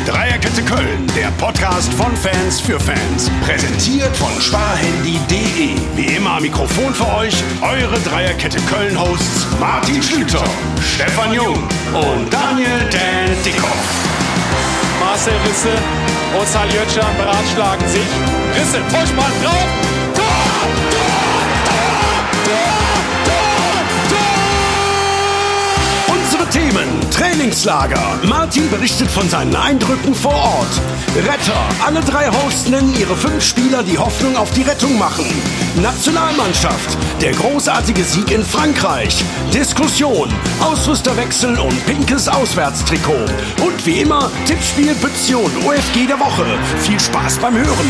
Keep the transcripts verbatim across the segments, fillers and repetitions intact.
Dreierkette Köln, der Podcast von Fans für Fans. Präsentiert von sparhandy punkt de. Wie immer am Mikrofon für euch, eure Dreierkette Köln-Hosts Martin Schlüter, Stefan Jung und Daniel Dan Dickhoff. Marcel Risse und Saljötschan beratschlagen sich. Risse, Vollspann drauf. Tor! Tor! Tor! Tor! Tor! Tor! Unsere Themen: Trainingslager. Martin berichtet von seinen Eindrücken vor Ort. Retter. Alle drei Hosts nennen ihre fünf Spieler, die Hoffnung auf die Rettung machen. Nationalmannschaft. Der großartige Sieg in Frankreich. Diskussion. Ausrüsterwechsel und pinkes Auswärtstrikot. Und wie immer Tippspiel Petition O F G der Woche. Viel Spaß beim Hören.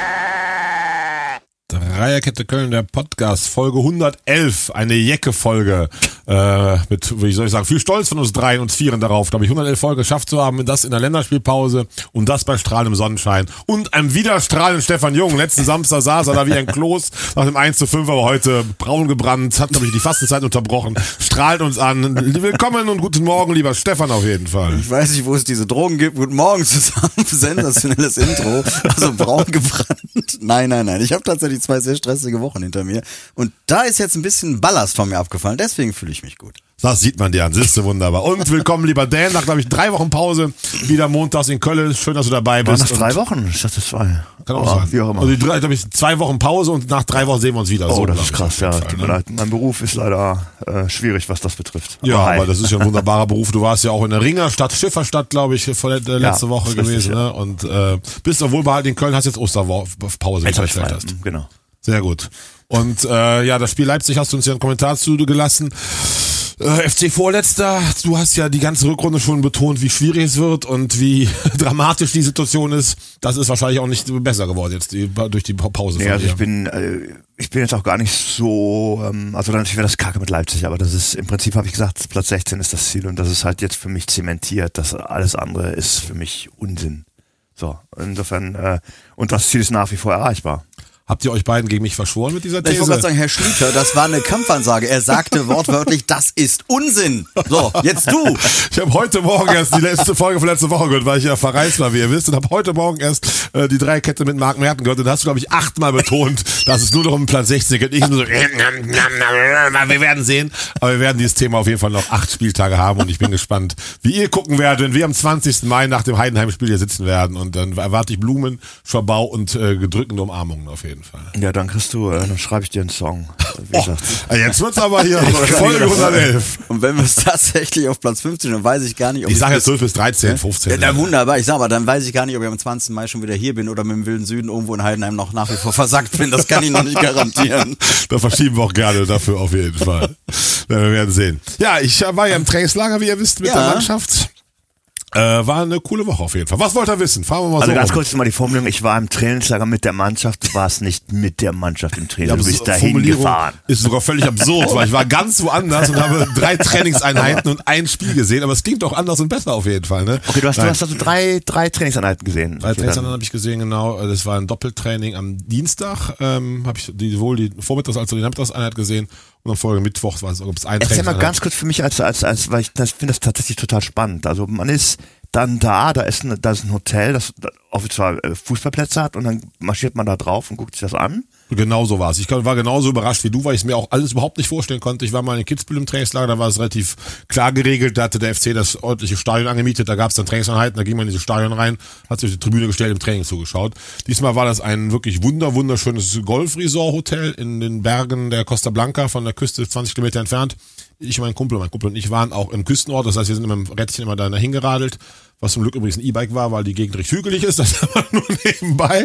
Dreierkette Köln, der Podcast, Folge hundertelf, eine Jecke-Folge, äh, mit, wie soll ich sagen, viel Stolz von uns dreien, uns vieren darauf, glaube ich, hundertelf Folgen geschafft zu haben, das in der Länderspielpause und das bei strahlendem Sonnenschein und einem wieder strahlenden Stefan Jung. Letzten Samstag saß er da wie ein Kloß nach dem eins zu fünf, aber heute braun gebrannt, hat, glaube ich, die Fastenzeit unterbrochen, strahlt uns an. Willkommen und guten Morgen, lieber Stefan, auf jeden Fall. Ich weiß nicht, wo es diese Drogen gibt. Guten Morgen zusammen, sensationelles Intro, also braun gebrannt. Nein, nein, nein, ich habe tatsächlich zwei sehr stressige Wochen hinter mir. Und da ist jetzt ein bisschen Ballast von mir abgefallen. Deswegen fühle ich mich gut. Das sieht man dir an. Siehst du, wunderbar. Und willkommen, lieber Dan, nach, glaube ich, drei Wochen Pause. Wieder montags in Köln. Schön, dass du dabei bist. War nach drei Wochen? Ich dachte, zwei. Kann auch oh, sein. Wie auch immer. Also, die drei, glaube ich, zwei Wochen Pause und nach drei Wochen sehen wir uns wieder. Oh, so, das ist krass, ja. Fall, ne? Mein Beruf ist leider äh, schwierig, was das betrifft. Aber ja, hi. aber das ist ja ein wunderbarer Beruf. Du warst ja auch in der Ringerstadt, Schifferstadt, glaube ich, vor der, äh, letzte ja, Woche gewesen. Richtig, ne? Und äh, bist doch wohlbehalten in Köln, hast jetzt Osterpause, wie du erzählt hast. Genau. Sehr gut. Und äh, ja, das Spiel Leipzig hast du uns ja einen Kommentar zugelassen. Äh, F C Vorletzter, du hast ja die ganze Rückrunde schon betont, wie schwierig es wird und wie dramatisch die Situation ist. Das ist wahrscheinlich auch nicht besser geworden jetzt die, durch die Pause. Nee, also ich bin, äh, ich bin jetzt auch gar nicht so, ähm, also natürlich wäre das kacke mit Leipzig, aber das ist, im Prinzip habe ich gesagt, Platz sechzehn ist das Ziel und das ist halt jetzt für mich zementiert. Das alles andere ist für mich Unsinn. So, insofern, äh, und das Ziel ist nach wie vor erreichbar. Habt ihr euch beiden gegen mich verschworen mit dieser These? Ich wollte gerade sagen, Herr Schlüter, das war eine Kampfansage. Er sagte wortwörtlich, das ist Unsinn. So, jetzt du. Ich habe heute Morgen erst die letzte Folge von letzter Woche gehört, weil ich ja verreist war, wie ihr wisst, und habe heute Morgen erst äh, die Dreierkette mit Marc Merten gehört und da hast du, glaube ich, achtmal betont, dass es nur noch um Platz sechzehn geht. Ich nur so, wir werden sehen, aber wir werden dieses Thema auf jeden Fall noch acht Spieltage haben und ich bin gespannt, wie ihr gucken werdet, wenn wir am zwanzigsten Mai nach dem Heidenheim-Spiel hier sitzen werden und dann erwarte ich Blumen, Schabau und äh, gedrückende Umarmungen auf jeden Fall. Fall. Ja, dann kriegst du, äh, dann schreibe ich dir einen Song. Wie oh, jetzt wird's aber hier Folge hundertelf. Und wenn wir es tatsächlich auf Platz fünfzehn, dann weiß ich gar nicht, ob ich... Ich sage jetzt zwölf bis dreizehn, fünfzehn. Ja, dann wunderbar. Ich sage aber, dann weiß ich gar nicht, ob ich am zwanzigsten Mai schon wieder hier bin oder mit dem wilden Süden irgendwo in Heidenheim noch nach wie vor versackt bin. Das kann ich noch nicht garantieren. Da verschieben wir auch gerne dafür auf jeden Fall. Wir werden sehen. Ja, ich war ja im Trainingslager, wie ihr wisst, mit ja. der Mannschaft. Äh, war eine coole Woche auf jeden Fall. Was wollt ihr wissen? Fahren wir mal also so. Also ganz um. kurz mal die Formulierung, ich war im Trainingslager mit der Mannschaft, du warst nicht mit der Mannschaft im Training, ja, du bist dahin gefahren. Ist sogar völlig absurd, weil ich war ganz woanders und habe drei Trainingseinheiten und ein Spiel gesehen, aber es klingt doch anders und besser auf jeden Fall. Ne? Okay, du hast, du hast also drei, drei Trainingseinheiten gesehen. Drei Trainingseinheiten habe ich gesehen, genau. Das war ein Doppeltraining am Dienstag, ähm, habe ich die, sowohl die Vormittags- als auch die Nachmittagseinheit gesehen. Und am Folge Mittwoch war es ein Training. Erzähl mal ganz kurz für mich, als, als, als, weil ich das finde das tatsächlich total spannend. Also man ist dann da, da ist ein, da ist ein Hotel, das offiziell Fußballplätze hat und dann marschiert man da drauf und guckt sich das an. Genau so war es. Ich war genauso überrascht wie du, weil ich es mir auch alles überhaupt nicht vorstellen konnte. Ich war mal in Kitzbühel im Trainingslager, da war es relativ klar geregelt, da hatte der F C das ordentliche Stadion angemietet, da gab es dann Trainingseinheiten, da ging man in dieses Stadion rein, hat sich auf die Tribüne gestellt, im Training zugeschaut. Diesmal war das ein wirklich wunder, wunderschönes Golf-Resort-Hotel in den Bergen der Costa Blanca, von der Küste zwanzig Kilometer entfernt. Ich und mein Kumpel, mein Kumpel und ich waren auch im Küstenort, das heißt, wir sind immer im Rädchen immer da hingeradelt, was zum Glück übrigens ein E-Bike war, weil die Gegend recht hügelig ist, das war nur nebenbei.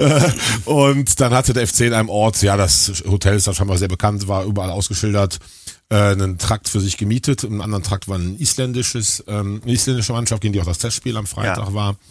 Und dann hatte der F C in einem Ort, ja, das Hotel ist dann scheinbar sehr bekannt, war überall ausgeschildert, einen Trakt für sich gemietet, im anderen Trakt war ein isländisches, ähm, eine isländische Mannschaft, gegen die auch das Testspiel am Freitag ja. war.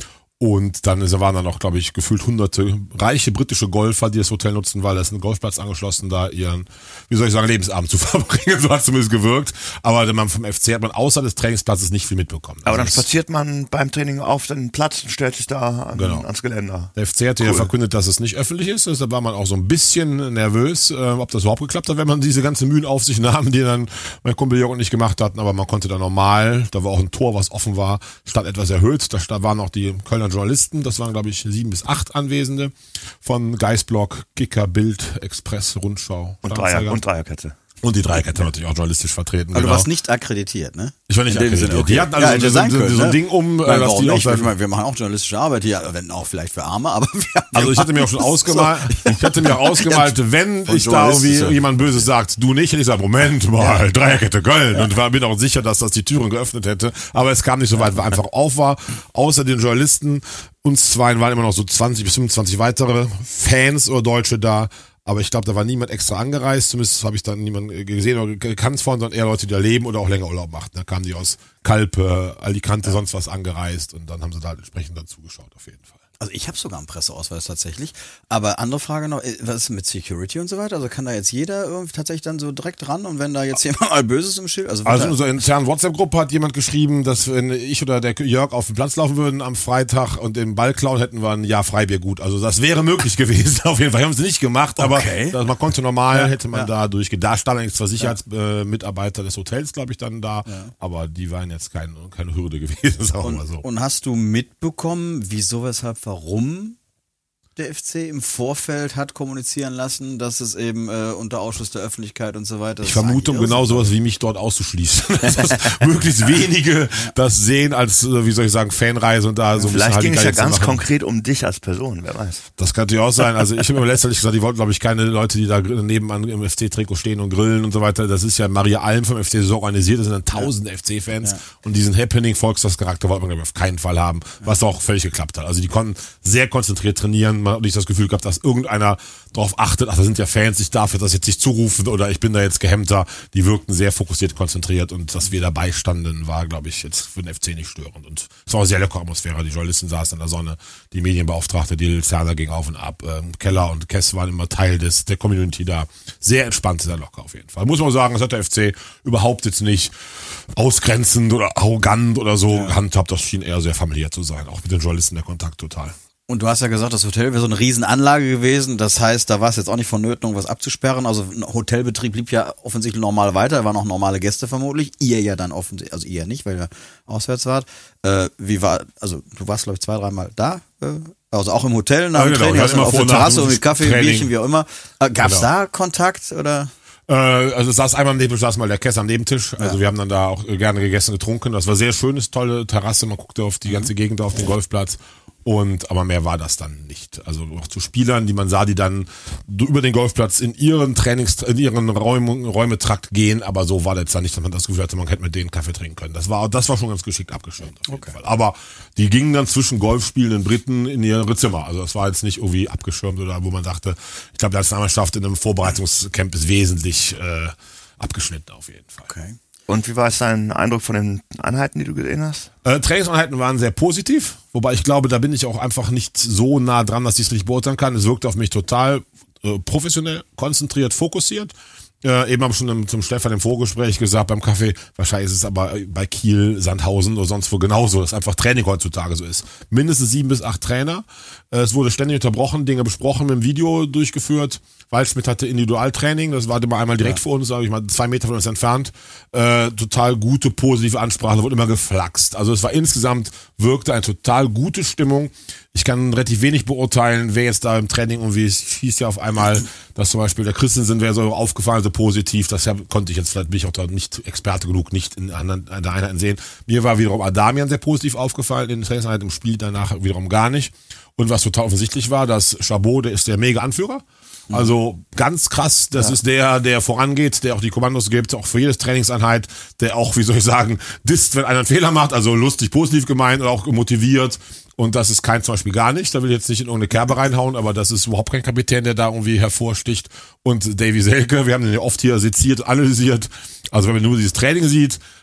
Und dann waren da noch, glaube ich, gefühlt hunderte reiche britische Golfer, die das Hotel nutzen, weil da ist ein Golfplatz angeschlossen, da ihren, wie soll ich sagen, Lebensabend zu verbringen. So hat es zumindest gewirkt. Aber man vom F C hat man außer des Trainingsplatzes nicht viel mitbekommen. Aber also dann spaziert man beim Training auf den Platz und stellt sich da an, genau. ans Geländer. Der F C hatte cool. ja verkündet, dass es nicht öffentlich ist. Deshalb war man auch so ein bisschen nervös, äh, ob das überhaupt geklappt hat, wenn man diese ganzen Mühen auf sich nahm, die dann mein Kumpel Jörg und ich gemacht hatten. Aber man konnte da normal, da war auch ein Tor, was offen war, stand etwas erhöht. Da waren auch die Kölner Journalisten, das waren, glaube ich, sieben bis acht Anwesende von Geistblock, Kicker, Bild, Express, Rundschau. Und, Dreier, und Dreierkette. Und die Dreierkette natürlich auch journalistisch vertreten. Aber genau. Du warst nicht akkreditiert, ne? Ich war nicht In dem akkreditiert. Sinne, okay. Die hatten also ja, so, so, können, so, so ein ne? Ding um, Weil, dass warum die auch nicht? sagen, Ich meine, wir machen auch journalistische Arbeit hier, wenn auch vielleicht für Arme, aber wir haben, also ich hatte mir auch schon ausgemalt, ich hatte mir auch ausgemalt, wenn ich da irgendwie jemand Böses sagt, du nicht, hätte ich gesagt, Moment mal, ja. Dreierkette Köln ja. und war bin auch sicher, dass das die Türen geöffnet hätte, aber es kam nicht so weit, weil einfach auf war, außer den Journalisten, uns zwei waren immer noch so zwanzig bis fünfundzwanzig weitere Fans oder Deutsche da. Aber ich glaube, da war niemand extra angereist, zumindest habe ich da niemanden gesehen oder gekannt von, sondern eher Leute, die da leben oder auch länger Urlaub machten. Da kamen die aus Kalpe, Alicante, ja. sonst was angereist und dann haben sie da halt entsprechend dazu geschaut, auf jeden Fall. Also ich habe sogar einen Presseausweis tatsächlich, aber andere Frage noch, was ist mit Security und so weiter? Also kann da jetzt jeder irgendwie tatsächlich dann so direkt ran und wenn da jetzt jemand mal Böses im Schild? Also, also in unserer internen WhatsApp-Gruppe hat jemand geschrieben, dass wenn ich oder der Jörg auf den Platz laufen würden am Freitag und den Ball klauen, hätten wir ein Jahr Freibier gut. Also das wäre möglich gewesen, auf jeden Fall. Wir haben es nicht gemacht, aber okay. man konnte normal, ja, hätte man ja. da durchgehen. Da standen eigentlich zwar Sicherheitsmitarbeiter ja. äh, des Hotels, glaube ich, dann da, ja. aber die waren jetzt kein, keine Hürde gewesen, sagen wir mal so. Und hast du mitbekommen, wieso, weshalb, warum der F C im Vorfeld hat kommunizieren lassen, dass es eben äh, unter Ausschluss der Öffentlichkeit und so weiter. Ich vermute, um genau sowas wie mich dort auszuschließen. dass möglichst wenige das sehen als, wie soll ich sagen, Fanreise und da so ein Vielleicht bisschen ging es ja ganz machen. konkret um dich als Person, wer weiß. Das kann natürlich auch sein. Also ich habe mir letztendlich gesagt, die wollten, glaube ich, keine Leute, die da nebenan im F C-Trikot stehen und grillen und so weiter. Das ist ja Maria Alm vom F C so organisiert, das sind dann tausende ja. F C-Fans ja. und diesen Happening Volksfestcharakter wollten wir auf keinen Fall haben, was auch völlig geklappt hat. Also die konnten sehr konzentriert trainieren. Man hat nicht das Gefühl gehabt, dass irgendeiner darauf achtet, ach, da sind ja Fans, ich darf das jetzt nicht zurufen oder ich bin da jetzt gehemmter. Die wirkten sehr fokussiert, konzentriert und dass wir dabei standen, war, glaube ich, jetzt für den F C nicht störend. Und es war auch sehr leckere Atmosphäre. Die Journalisten saßen in der Sonne, die Medienbeauftragte, die Luzerner ging auf und ab. Ähm, Keller und Kess waren immer Teil des der Community da. Sehr entspannt, sehr locker auf jeden Fall. Muss man sagen, das hat der F C überhaupt jetzt nicht ausgrenzend oder arrogant oder so ja. gehandhabt. Das schien eher sehr familiär zu sein. Auch mit den Journalisten der Kontakt total. Und du hast ja gesagt, das Hotel wäre so eine Riesenanlage gewesen. Das heißt, da war es jetzt auch nicht vonnöten, irgendwas abzusperren. Also ein Hotelbetrieb blieb ja offensichtlich normal weiter. Da waren auch normale Gäste vermutlich. Ihr ja dann offensichtlich, also ihr nicht, weil ihr auswärts wart. Äh, wie war, also du warst, glaube ich, zwei, dreimal da. Äh, also auch im Hotel nach dem ja, genau. Training, also auf der Terrasse und mit Kaffee, Training. Bierchen, wie auch immer. Äh, Gab es genau. da Kontakt oder? Äh, also es saß einmal am Nebentisch, saß mal der Kess am Nebentisch. Also ja. wir haben dann da auch gerne gegessen, getrunken. Das war sehr schönes, tolle Terrasse. Man guckte auf die ganze Gegend, auf den Golfplatz. Und, aber mehr war das dann nicht. Also auch zu Spielern, die man sah, die dann über den Golfplatz in ihren Trainings, in ihren Räume, Räumetrakt gehen, aber so war das dann nicht, dass man das Gefühl hatte, man hätte mit denen Kaffee trinken können. Das war, das war schon ganz geschickt abgeschirmt. Auf jeden okay. Fall. Aber die gingen dann zwischen golfspielenden Briten in ihre Zimmer. Also das war jetzt nicht irgendwie abgeschirmt oder wo man dachte, ich glaube, die Nationalmannschaft in einem Vorbereitungscamp ist wesentlich, äh, abgeschnitten auf jeden Fall. Okay. Und wie war es dein Eindruck von den Einheiten, die du gesehen hast? Äh, Trainingseinheiten waren sehr positiv, wobei ich glaube, da bin ich auch einfach nicht so nah dran, dass ich es richtig beurteilen kann. Es wirkte auf mich total äh, professionell, konzentriert, fokussiert. Äh, eben habe ich schon im, zum Stefan im Vorgespräch gesagt beim Kaffee, wahrscheinlich ist es aber bei Kiel, Sandhausen oder sonst wo genauso, dass einfach Training heutzutage so ist. Mindestens sieben bis acht Trainer. Äh, es wurde ständig unterbrochen, Dinge besprochen, mit dem Video durchgeführt. Waldschmidt hatte Individualtraining, das war immer einmal direkt ja. vor uns, sage ich mal, zwei Meter von uns entfernt. Äh, total gute, positive Ansprache, da wurde immer geflaxt. Also es war insgesamt, wirkte eine total gute Stimmung. Ich kann relativ wenig beurteilen, wer jetzt da im Training irgendwie, es hieß ja auf einmal, dass zum Beispiel der Christensen wäre so aufgefallen, so positiv, das konnte ich jetzt, vielleicht bin ich auch da nicht Experte genug, nicht in der Einheit sehen. Mir war wiederum Adamian sehr positiv aufgefallen, in den Trainingseinheiten, im Spiel danach wiederum gar nicht. Und was total offensichtlich war, dass Chabot, der ist der mega Anführer. Also ganz krass, das ja. ist der, der vorangeht, der auch die Kommandos gibt, auch für jedes Trainingseinheit, der auch, wie soll ich sagen, disst, wenn einer einen Fehler macht, also lustig, positiv gemeint oder auch motiviert. Und das ist kein zum Beispiel gar nicht, da will ich jetzt nicht in irgendeine Kerbe reinhauen, aber das ist überhaupt kein Kapitän, der da irgendwie hervorsticht. Und Davy Selke, wir haben den ja oft hier seziert, analysiert. Also wenn man nur dieses Training sieht,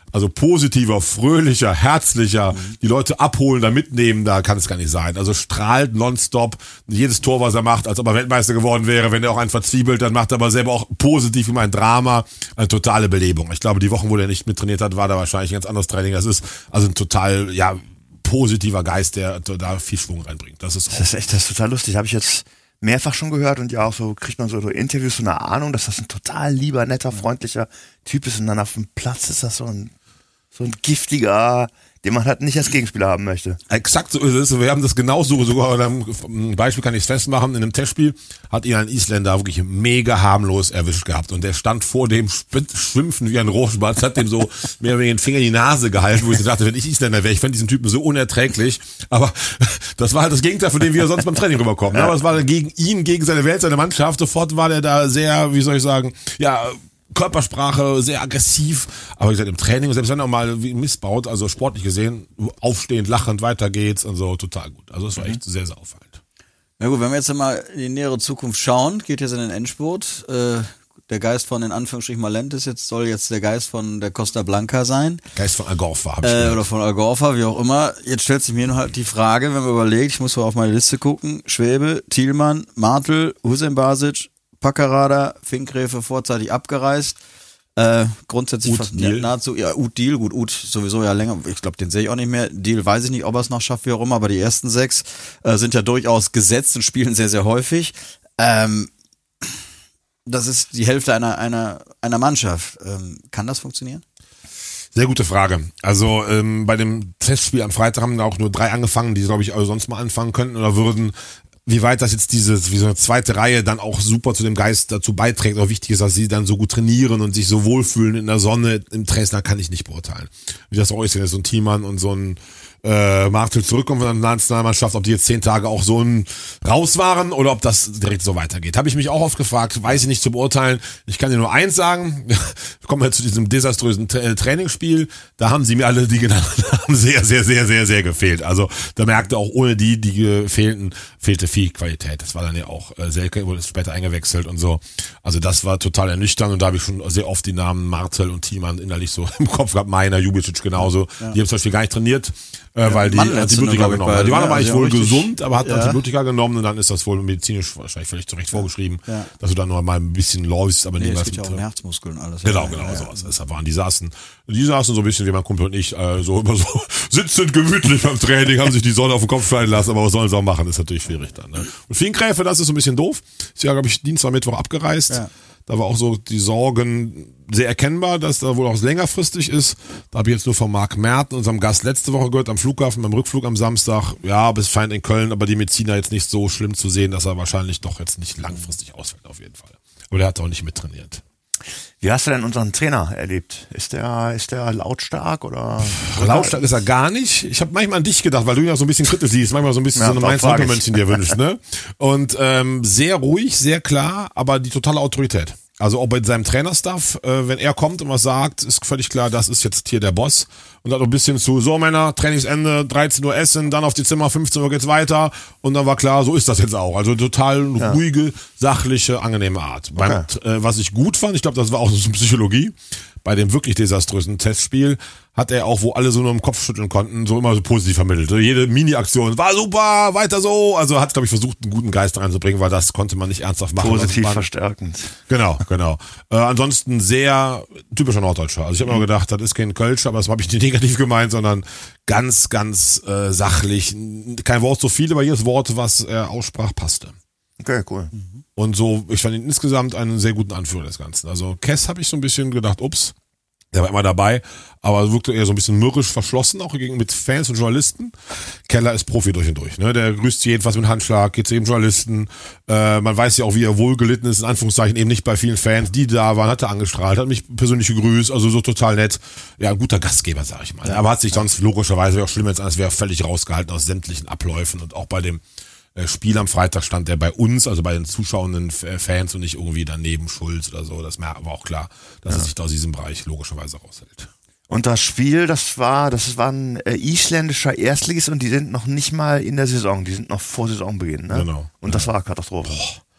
Also positiver, fröhlicher, herzlicher, die Leute abholen, da mitnehmen, da kann es gar nicht sein. Also strahlt nonstop, jedes Tor, was er macht, als ob er Weltmeister geworden wäre. Wenn er auch einen verzwiebelt, dann macht er aber selber auch positiv immer ein Drama, eine totale Belebung. Ich glaube, die Wochen, wo er nicht mittrainiert hat, war da wahrscheinlich ein ganz anderes Training. Das ist also ein total, ja, positiver Geist, der da viel Schwung reinbringt. Das ist, auch das ist echt, das ist total lustig. Habe ich jetzt mehrfach schon gehört und ja auch so kriegt man so, so Interviews, so eine Ahnung, dass das ein total lieber, netter, freundlicher Typ ist und dann auf dem Platz ist das so ein so ein giftiger, den man halt nicht als Gegenspieler haben möchte. Exakt so ist es. Wir haben das genauso, sogar ein Beispiel kann ich es festmachen, in einem Testspiel hat ihn ein Isländer wirklich mega harmlos erwischt gehabt und der stand vor dem schwimpfen wie ein Rohrspatz, hat dem so mehr oder weniger den Finger in die Nase gehalten, wo ich dachte, wenn ich Isländer wäre, ich fände diesen Typen so unerträglich, aber das war halt das Gegenteil von dem, wie er sonst beim Training rüberkommt. Ja. Aber es war dann gegen ihn, gegen seine Welt, seine Mannschaft, sofort war der da sehr, wie soll ich sagen, ja, Körpersprache, sehr aggressiv, aber wie gesagt, im Training, selbst wenn er mal missbaut, also sportlich gesehen, aufstehend, lachend, weiter geht's und so, total gut. Also es war echt sehr, sehr auffallend. Na gut, wenn wir jetzt mal in die nähere Zukunft schauen, geht jetzt in den Endspurt, äh, der Geist von, in Anführungsstrichen, Malentes jetzt soll jetzt der Geist von der Costa Blanca sein. Geist von Algorfa, hab ich äh, Oder von Algorfa, wie auch immer. Jetzt stellt sich mir nur halt die Frage, wenn man überlegt, ich muss mal auf meine Liste gucken, Schwäbe, Thielmann, Martel, Hussein Basic, Packerada, Finkgräfe vorzeitig abgereist. Äh, grundsätzlich Ud fast Deal. nahezu, ja, Ud Deal, gut, Ud sowieso ja länger, ich glaube, den sehe ich auch nicht mehr. Deal weiß ich nicht, ob er es noch schafft, wie auch immer, aber die ersten sechs äh, sind ja durchaus gesetzt und spielen sehr, sehr häufig. Ähm, das ist die Hälfte einer, einer, einer Mannschaft. Ähm, kann das funktionieren? Sehr gute Frage. Also ähm, bei dem Testspiel am Freitag haben da auch nur drei angefangen, die glaube ich also sonst mal anfangen könnten oder würden. Wie weit das jetzt diese, wie so eine zweite Reihe dann auch super zu dem Geist dazu beiträgt, auch wichtig ist, dass sie dann so gut trainieren und sich so wohlfühlen in der Sonne im Dresdner, kann ich nicht beurteilen. Wie das auch ist, wenn jetzt so ein Thiemann und so ein äh, Martel zurückkommen von der Nationalmannschaft, ob die jetzt zehn Tage auch so ein raus waren oder ob das direkt so weitergeht. Habe ich mich auch oft gefragt, weiß ich nicht zu beurteilen. Ich kann dir nur eins sagen, kommen wir zu diesem desaströsen Tra- Trainingsspiel, da haben sie mir alle, die genannt haben, sehr, sehr, sehr, sehr, sehr gefehlt. Also da merkte auch ohne die, die fehlten, fehlte viel Qualität. Das war dann ja auch äh, Selke, wurde später eingewechselt und so. Also das war total ernüchternd und da habe ich schon sehr oft die Namen Martel und Thiemann innerlich so im Kopf gehabt, Meiner, Jubicic genauso. Ja. Die haben zum Beispiel gar nicht trainiert, äh, ja, weil die Antibiotika genommen haben. Die waren aber eigentlich wohl richtig gesund, aber hat ja. Antibiotika genommen und dann ist das wohl medizinisch wahrscheinlich völlig zurecht ja. vorgeschrieben, ja. dass du dann noch mal ein bisschen läufst, aber nee, nicht es was geht ja auch um Herzmuskeln und alles. Genau, genau, ja. sowas. Deshalb waren die saßen, die saßen so ein bisschen wie mein Kumpel und ich, äh, so immer so sitzend gemütlich beim Training, haben sich die Sonne auf den Kopf scheinen lassen, aber was sollen sie auch machen, ist natürlich schwierig dann. Ne? Und Finkgräfe, das ist so ein bisschen doof. Ist ja, glaube ich, Dienstag, Mittwoch abgereist. Ja. Da war auch so die Sorgen sehr erkennbar, dass da wohl auch längerfristig ist. Da habe ich jetzt nur von Marc Merten, unserem Gast, letzte Woche gehört, am Flughafen, beim Rückflug am Samstag. Ja, bis fein in Köln, aber die Mediziner jetzt nicht so schlimm zu sehen, dass er wahrscheinlich doch jetzt nicht langfristig ausfällt, auf jeden Fall. Aber der hat auch nicht mittrainiert. Wie hast du denn unseren Trainer erlebt? Ist der, ist der lautstark oder? Lautstark ist er gar nicht. Ich habe manchmal an dich gedacht, weil du ihn ja so ein bisschen kritisch siehst, manchmal so ein bisschen ja, so eine Mainz-Mönchen dir wünschst, ne? Und ähm, sehr ruhig, sehr klar, aber die totale Autorität. Also auch bei seinem Trainerstaff, äh, wenn er kommt und was sagt, ist völlig klar, das ist jetzt hier der Boss. Und hat auch ein bisschen zu, so Männer, Trainingsende, dreizehn Uhr essen, dann auf die Zimmer, fünfzehn Uhr geht's weiter. Und dann war klar, so ist das jetzt auch. Also total ja. ruhige, sachliche, angenehme Art. Okay. Beim, äh, was ich gut fand, ich glaube, das war auch so Psychologie, bei dem wirklich desaströsen Testspiel hat er auch, wo alle so nur im Kopf schütteln konnten, so immer so positiv vermittelt. Jede Mini-Aktion war super, weiter so. Also hat, glaube ich, versucht, einen guten Geist reinzubringen, weil das konnte man nicht ernsthaft machen. Positiv verstärkend. Genau, genau. Äh, ansonsten sehr typischer Norddeutscher. Also ich habe mhm. immer gedacht, das ist kein Kölsch, aber das habe ich nicht negativ gemeint, sondern ganz, ganz äh, sachlich. Kein Wort so viel, aber jedes Wort, was er aussprach, passte. Okay, cool. Mhm. Und so, ich fand ihn insgesamt einen sehr guten Anführer des Ganzen. Also Kess habe ich so ein bisschen gedacht, ups, der war immer dabei, aber wirkte eher so ein bisschen mürrisch verschlossen, auch gegen mit Fans und Journalisten. Keller ist Profi durch und durch, ne? Der grüßt jedenfalls mit Handschlag, geht zu jedem Journalisten. Äh, man weiß ja auch, wie er wohlgelitten ist, in Anführungszeichen, eben nicht bei vielen Fans, die da waren, hat er angestrahlt, hat mich persönlich gegrüßt, also so total nett. Ja, ein guter Gastgeber, sag ich mal. Ja. Aber hat sich sonst logischerweise, wäre auch schlimm jetzt, als wäre völlig rausgehalten aus sämtlichen Abläufen und auch bei dem Spiel am Freitag stand der bei uns, also bei den zuschauenden Fans und nicht irgendwie daneben Schulz oder so. Das war auch klar, dass ja. er sich da aus diesem Bereich logischerweise raushält. Und das Spiel, das war, das war ein äh, isländischer Erstligist und die sind noch nicht mal in der Saison, die sind noch vor Saisonbeginn, ne? Genau. Und das war Katastrophe. Boah.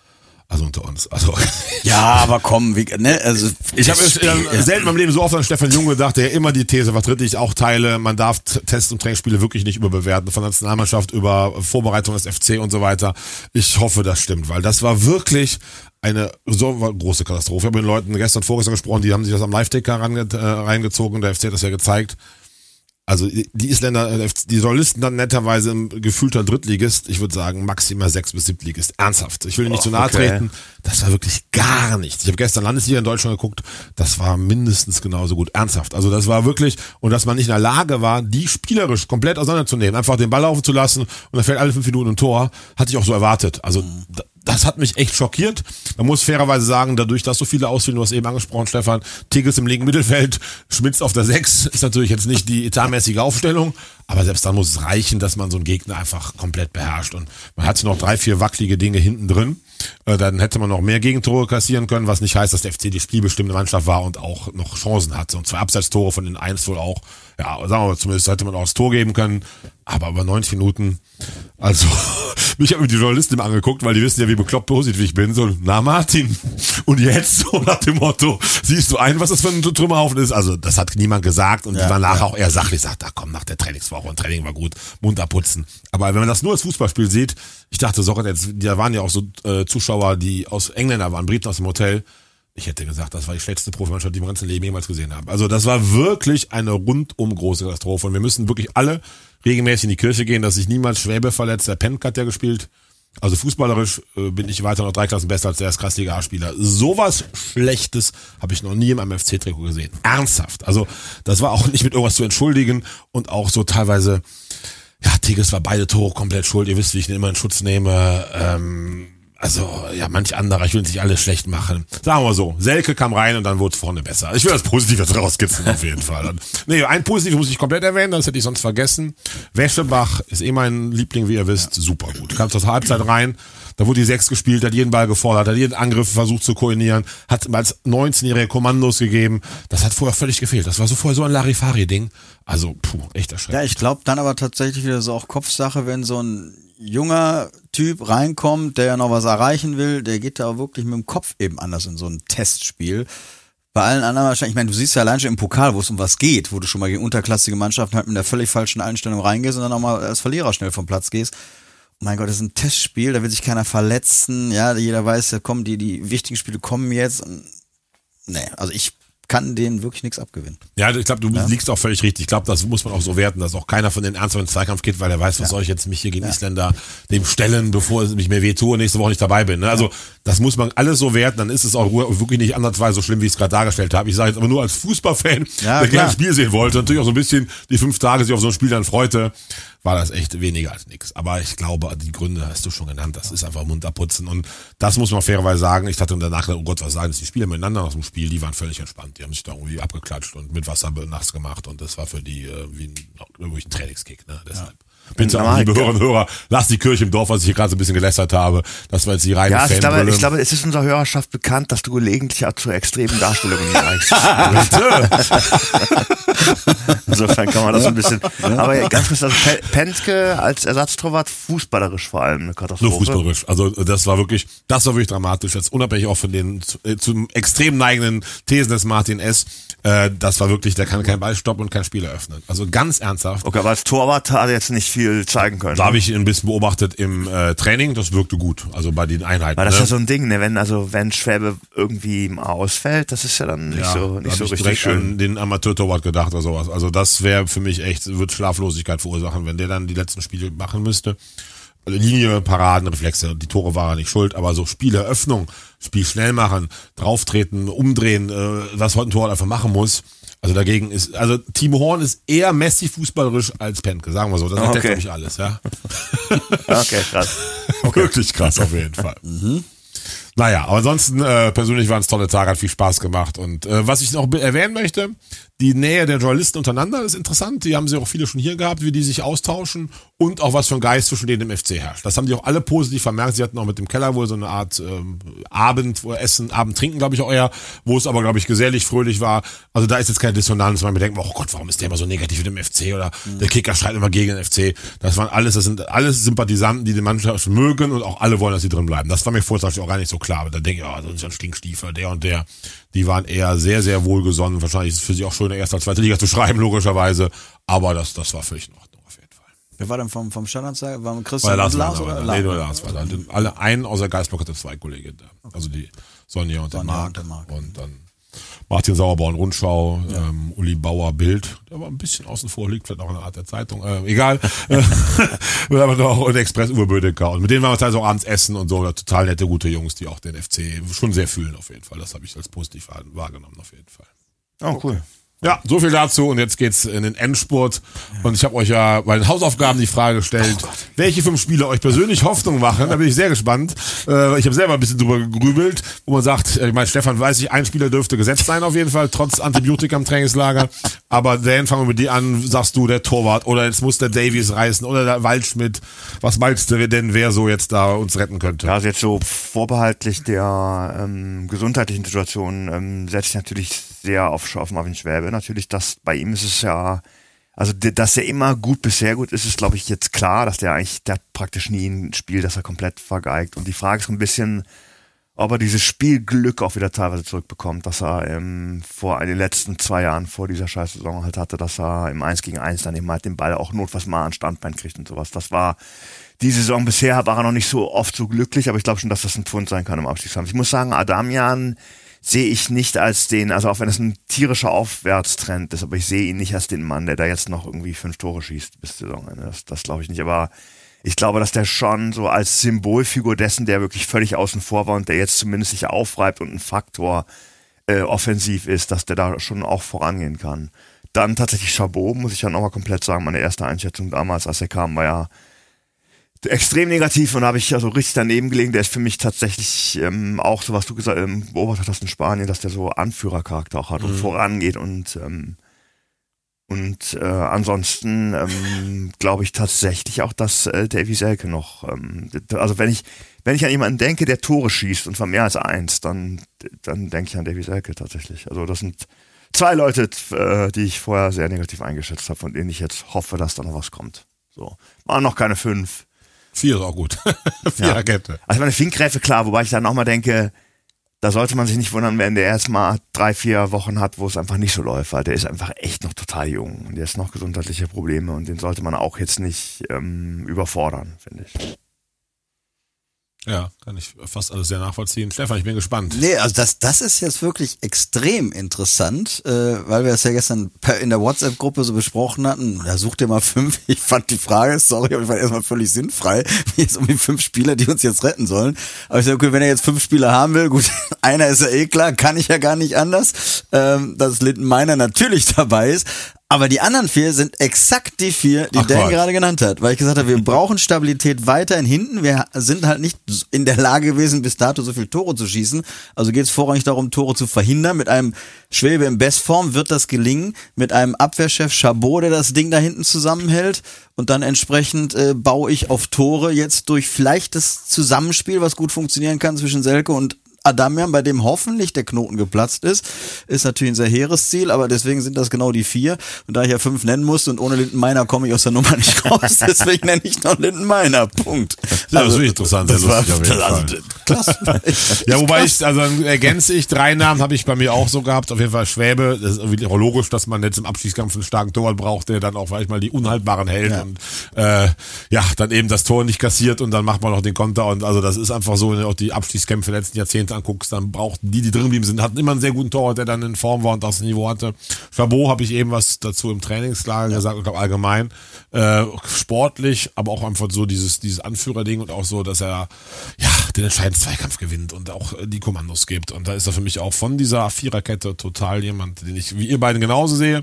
Also unter uns. Also Ja, aber komm, wie, ne, also ich habe äh, selten in meinem Leben so oft an Stefan Jung gedacht, der immer die These vertritt, die ich auch teile, man darf Tests und Trainingsspiele wirklich nicht überbewerten, von der Nationalmannschaft über Vorbereitung des F C und so weiter. Ich hoffe, das stimmt, weil das war wirklich eine so große Katastrophe. Ich habe mit den Leuten gestern, vorgestern gesprochen, die haben sich das am Live-Ticker äh, reingezogen, der F C hat das ja gezeigt. Also die Isländer, die Journalisten dann netterweise im gefühlter Drittligist, ich würde sagen maximal sechs bis Siebtligist. Ernsthaft. Ich will nicht oh, zu nahe okay. treten. Das war wirklich gar nichts. Ich habe gestern Landesliga in Deutschland geguckt, das war mindestens genauso gut. Ernsthaft. Also das war wirklich, und dass man nicht in der Lage war, die spielerisch komplett auseinanderzunehmen, einfach den Ball laufen zu lassen und dann fällt alle fünf Minuten ein Tor, hatte ich auch so erwartet. Also das hat mich echt schockiert. Man muss fairerweise sagen, dadurch, dass so viele ausfielen, du hast eben angesprochen, Stefan, Tigges im linken Mittelfeld, Schmitz auf der sechs, ist natürlich jetzt nicht die etatmäßige Aufstellung, aber selbst dann muss es reichen, dass man so einen Gegner einfach komplett beherrscht. Und man hatte noch drei, vier wackelige Dinge hinten drin. Dann hätte man noch mehr Gegentore kassieren können, was nicht heißt, dass der F C die spielbestimmende Mannschaft war und auch noch Chancen hatte. Und zwei Abseitstore von den eins wohl auch. Ja, sagen wir mal, zumindest hätte man auch das Tor geben können. Aber über neunzig Minuten, also, mich haben die Journalisten immer angeguckt, weil die wissen ja, wie bekloppt positiv ich bin. So, na Martin, und jetzt so nach dem Motto, siehst du ein, was das für ein Trümmerhaufen ist? Also, das hat niemand gesagt und ja, die waren nachher ja. auch eher sachlich, sagt, da komm, nach der Trainingswoche und Training war gut, munter putzen. Aber wenn man das nur als Fußballspiel sieht, ich dachte, so, da waren ja auch so äh, Zuschauer, die aus Engländer waren, Briten aus dem Hotel. Ich hätte gesagt, das war die schlechteste Profimannschaft, die wir im ganzen Leben jemals gesehen haben. Also das war wirklich eine rundum große Katastrophe. Und wir müssen wirklich alle regelmäßig in die Kirche gehen, dass sich niemals Schwäbe verletzt. Der Penk hat ja gespielt. Also fußballerisch äh, bin ich weiter noch drei Klassen besser als der Kreisliga A-Spieler. Sowas Schlechtes habe ich noch nie in meinem F C-Trikot gesehen. Ernsthaft. Also das war auch nicht mit irgendwas zu entschuldigen. Und auch so teilweise, ja, Tigges war beide Tore komplett schuld. Ihr wisst, wie ich ihn immer in Schutz nehme. Ähm... Also, ja, manch anderer, ich will nicht alles schlecht machen. Sagen wir so, Selke kam rein und dann wurde es vorne besser. Ich will das Positive rauskitzeln auf jeden Fall. Nee, ein Positiv muss ich komplett erwähnen, das hätte ich sonst vergessen. Wäschebach ist eh mein Liebling, wie ihr wisst, super gut. Kam zur Halbzeit rein, da wurde die sechs gespielt, hat jeden Ball gefordert, hat jeden Angriff versucht zu koordinieren, hat als neunzehnjährige Kommandos gegeben. Das hat vorher völlig gefehlt. Das war so vorher so ein Larifari-Ding. Also, puh, echt erschreckend. Ja, ich glaube dann aber tatsächlich wieder so auch Kopfsache, wenn so ein junger Typ reinkommt, der ja noch was erreichen will, der geht da wirklich mit dem Kopf eben anders in so ein Testspiel. Bei allen anderen wahrscheinlich, ich meine, du siehst ja allein schon im Pokal, wo es um was geht, wo du schon mal gegen unterklassige Mannschaften halt mit der völlig falschen Einstellung reingehst und dann auch mal als Verlierer schnell vom Platz gehst. Oh mein Gott, das ist ein Testspiel, da will sich keiner verletzen, ja, jeder weiß, ja, komm, die, die wichtigen Spiele kommen jetzt. Und, nee, also ich kann denen wirklich nichts abgewinnen. Ja, ich glaube, du ja? liegst auch völlig richtig. Ich glaube, das muss man auch so werten, dass auch keiner von den ernsthaft in den Zweikampf geht, weil er weiß, was ja. soll ich jetzt mich hier gegen ja. Isländer dem stellen, bevor es mich mehr weh tue und nächste Woche nicht dabei bin. Ne? Also ja. das muss man alles so werten, dann ist es auch wirklich nicht andersweise so schlimm, wie ich es gerade dargestellt habe. Ich sage jetzt aber nur als Fußballfan, ja, der gerne ein Spiel sehen wollte, natürlich auch so ein bisschen die fünf Tage sich auf so ein Spiel dann freute, war das echt weniger als nichts. Aber ich glaube, die Gründe hast du schon genannt. Das ist einfach munter putzen. Und das muss man fairerweise sagen. Ich hatte danach, oh Gott, was sagen, dass die Spieler miteinander aus dem Spiel, die waren völlig entspannt. Die haben sich da irgendwie abgeklatscht und mit Wasser nass gemacht. Und das war für die äh, wie ein, wirklich ein Trainingskick. Ne? Deshalb. Ja. Bitte auch, liebe Hörerinnen und Hörer, lasst die Kirche im Dorf, was ich hier gerade so ein bisschen gelästert habe. Das war jetzt die reine ja, Fanbrille. Ich glaube, ich glaube, es ist unserer Hörerschaft bekannt, dass du gelegentlich auch zu extremen Darstellungen neigst. Insofern kann man das ein bisschen. Aber ganz kurz, also Penske als Ersatztorwart fußballerisch vor allem eine Katastrophe. Nur fußballerisch. Also das war wirklich, das war wirklich dramatisch. Jetzt unabhängig auch von den zu, äh, zum extrem neigenden Thesen des Martin S. Äh, das war wirklich, der kann keinen Ball stoppen und kein Spiel eröffnen. Also ganz ernsthaft. Okay, aber als Torwart hat er jetzt nicht viel zeigen können. Da habe ich ihn ein bisschen beobachtet im äh, Training, das wirkte gut, also bei den Einheiten. Weil das ne? ist ja so ein Ding, ne? Wenn also wenn Schwäbe irgendwie mal ausfällt, das ist ja dann nicht ja, so nicht so ich richtig direkt schön. An den Amateur-Torwart gedacht oder sowas. Also das wäre für mich echt, wird Schlaflosigkeit verursachen, wenn der dann die letzten Spiele machen müsste. Linie, Paraden, Reflexe, die Tore waren nicht schuld, aber so Spieleröffnung, Spiel schnell machen, drauftreten, umdrehen, äh, was heute ein Torwart einfach machen muss. Also dagegen ist, also Timo Horn ist eher Messi fußballerisch als Penke, sagen wir so. Das hat okay. glaube ich alles, ja. Okay, krass. Okay. Wirklich krass auf jeden Fall. Mhm. Naja, aber ansonsten äh, persönlich waren es tolle Tage, hat viel Spaß gemacht. Und äh, was ich noch erwähnen möchte, die Nähe der Journalisten untereinander ist interessant. Die haben sie auch viele schon hier gehabt, wie die sich austauschen und auch was für ein Geist zwischen denen im F C herrscht. Das haben die auch alle positiv vermerkt. Sie hatten auch mit dem Keller wohl so eine Art ähm, Abend, wo Essen, Abend trinken, glaube ich auch eher, wo es aber, glaube ich, gesellig, fröhlich war. Also da ist jetzt keine Dissonanz, weil man denkt, oh Gott, warum ist der immer so negativ mit dem F C oder mhm. der Kicker schreit immer gegen den F C. Das waren alles, das sind alles Sympathisanten, die die Mannschaft mögen und auch alle wollen, dass sie drin bleiben. Das war mir vorher auch gar nicht so klar. Aber da denke ich, oh, das ist ein Stinkstiefel, der und der. Die waren eher sehr, sehr wohlgesonnen. Wahrscheinlich ist es für sie auch schön, in der ersten oder zweiten Liga zu schreiben, logischerweise. Aber das, das war völlig in Ordnung, auf jeden Fall. Wer war denn vom, vom Stadtanzeiger? War Christian Lars, Lars oder? oder Lars? Nee, nur Lars war da. Alle, einen außer Geisbock hatte zwei Kollegen da. Also die Sonja und der Sonja Marc. und der Marc. Und dann Martin Sauerborn, Rundschau, ja. ähm, Uli Bauer, Bild, der war ein bisschen außen vor, liegt vielleicht auch in der Art der Zeitung, äh, egal. Aber doch, und Express Uwe Bödecker. Und mit denen waren wir teilweise auch abends essen und so, total nette, gute Jungs, die auch den F C schon sehr fühlen auf jeden Fall. Das habe ich als positiv wahrgenommen auf jeden Fall. Oh, cool. Ja, so viel dazu und jetzt geht's in den Endspurt und ich habe euch ja bei den Hausaufgaben die Frage gestellt, oh welche fünf Spiele euch persönlich Hoffnung machen, da bin ich sehr gespannt. Äh, ich habe selber ein bisschen drüber gegrübelt, wo man sagt, ich meine, Stefan weiß ich, ein Spieler dürfte gesetzt sein auf jeden Fall, trotz Antibiotika im Trainingslager, aber Dan, fangen wir mit dir an, sagst du, der Torwart oder jetzt muss der Davies reißen oder der Waldschmidt, was meinst du denn, wer so jetzt da uns retten könnte? Ja, also jetzt so vorbehaltlich der ähm, gesundheitlichen Situation ähm, setze ich natürlich sehr auf, auf Marvin Schwäbe. Natürlich, dass bei ihm ist es ja, also dass er immer gut bis sehr gut ist, ist glaube ich jetzt klar, dass der eigentlich, der hat praktisch nie ein Spiel, das er komplett vergeigt. Und die Frage ist ein bisschen, ob er dieses Spielglück auch wieder teilweise zurückbekommt, dass er ähm, vor in den letzten zwei Jahren vor dieser Scheißsaison halt hatte, dass er im eins gegen eins dann eben halt den Ball auch notfalls mal an Standbein kriegt und sowas. Das war die Saison bisher, war er noch nicht so oft so glücklich, aber ich glaube schon, dass das ein Pfund sein kann im Abstiegskampf. Ich muss sagen, Adamian sehe ich nicht als den, also auch wenn es ein tierischer Aufwärtstrend ist, aber ich sehe ihn nicht als den Mann, der da jetzt noch irgendwie fünf Tore schießt bis Saisonende. Das, das glaube ich nicht, aber ich glaube, dass der schon so als Symbolfigur dessen, der wirklich völlig außen vor war und der jetzt zumindest sich aufreibt und ein Faktor äh, offensiv ist, dass der da schon auch vorangehen kann. Dann tatsächlich Chabot, muss ich ja nochmal komplett sagen, meine erste Einschätzung damals, als er kam, war ja extrem negativ und habe ich also richtig daneben gelegen. Der ist für mich tatsächlich ähm, auch so, was du gesagt ähm, beobachtet hast in Spanien, dass der so Anführercharakter auch hat und mhm. vorangeht und ähm, und äh, ansonsten ähm, glaube ich tatsächlich auch, dass äh, Davy Selke noch, ähm, also wenn ich wenn ich an jemanden denke, der Tore schießt und zwar mehr als eins, dann dann denke ich an Davy Selke tatsächlich. Also das sind zwei Leute, äh, die ich vorher sehr negativ eingeschätzt habe, von denen ich jetzt hoffe, dass da noch was kommt. So, waren noch keine fünf. Vier ist auch gut. Viererkette. Ja. Also meine Finkgräfe, klar, wobei ich dann auch mal denke, da sollte man sich nicht wundern, wenn der erst mal drei, vier Wochen hat, wo es einfach nicht so läuft, weil der ist einfach echt noch total jung und der ist noch gesundheitliche Probleme und den sollte man auch jetzt nicht ähm, überfordern, finde ich. Ja, kann ich fast alles sehr nachvollziehen. Stefan, ich bin gespannt. Nee, also das, das ist jetzt wirklich extrem interessant, äh, weil wir es ja gestern per, in der WhatsApp-Gruppe so besprochen hatten. Da such dir mal fünf. Ich fand die Frage, sorry, aber ich fand erstmal völlig sinnfrei, wie jetzt um die fünf Spieler, die uns jetzt retten sollen. Aber ich sage, okay, wenn er jetzt fünf Spieler haben will, gut, einer ist ja eh klar, kann ich ja gar nicht anders, ähm, dass Lindenmeiner natürlich dabei ist. Aber die anderen vier sind exakt die vier, die Ach, Dan Gott. gerade genannt hat. Weil ich gesagt habe, wir brauchen Stabilität weiterhin hinten. Wir sind halt nicht in der Lage gewesen, bis dato so viel Tore zu schießen. Also geht es vorrangig darum, Tore zu verhindern. Mit einem Schwäbe in Bestform wird das gelingen. Mit einem Abwehrchef Chabot, der das Ding da hinten zusammenhält. Und dann entsprechend äh, baue ich auf Tore jetzt durch vielleicht das Zusammenspiel, was gut funktionieren kann zwischen Selke und Adamian, bei dem hoffentlich der Knoten geplatzt ist, ist natürlich ein sehr hehres Ziel, aber deswegen sind das genau die vier. Und da ich ja fünf nennen musste und ohne Lindenmeiner komme ich aus der Nummer nicht raus, deswegen nenne ich noch Lindenmeiner. Punkt. Ja, also, das ist wirklich interessant. Das war also, klasse. Ja, wobei ich, also dann ergänze ich, drei Namen habe ich bei mir auch so gehabt. Auf jeden Fall Schwäbe. Das ist irgendwie auch logisch, dass man jetzt im Abschießkampf einen starken Torwart braucht, der dann auch manchmal die Unhaltbaren hält ja. und äh, ja, dann eben das Tor nicht kassiert und dann macht man noch den Konter. Und also das ist einfach so, wenn du auch die Abschießkämpfe der letzten Jahrzehnte anguckst, dann brauchten die, die drin geblieben sind, hatten immer einen sehr guten Torwart, der dann in Form war und das Niveau hatte. Chabot habe ich eben was dazu im Trainingslager ja. gesagt, ich glaube allgemein äh, sportlich, aber auch einfach so dieses dieses Anführerding und auch so, dass er ja den entscheidenden Zweikampf gewinnt und auch die Kommandos gibt. Und da ist er für mich auch von dieser Viererkette total jemand, den ich wie ihr beiden genauso sehe.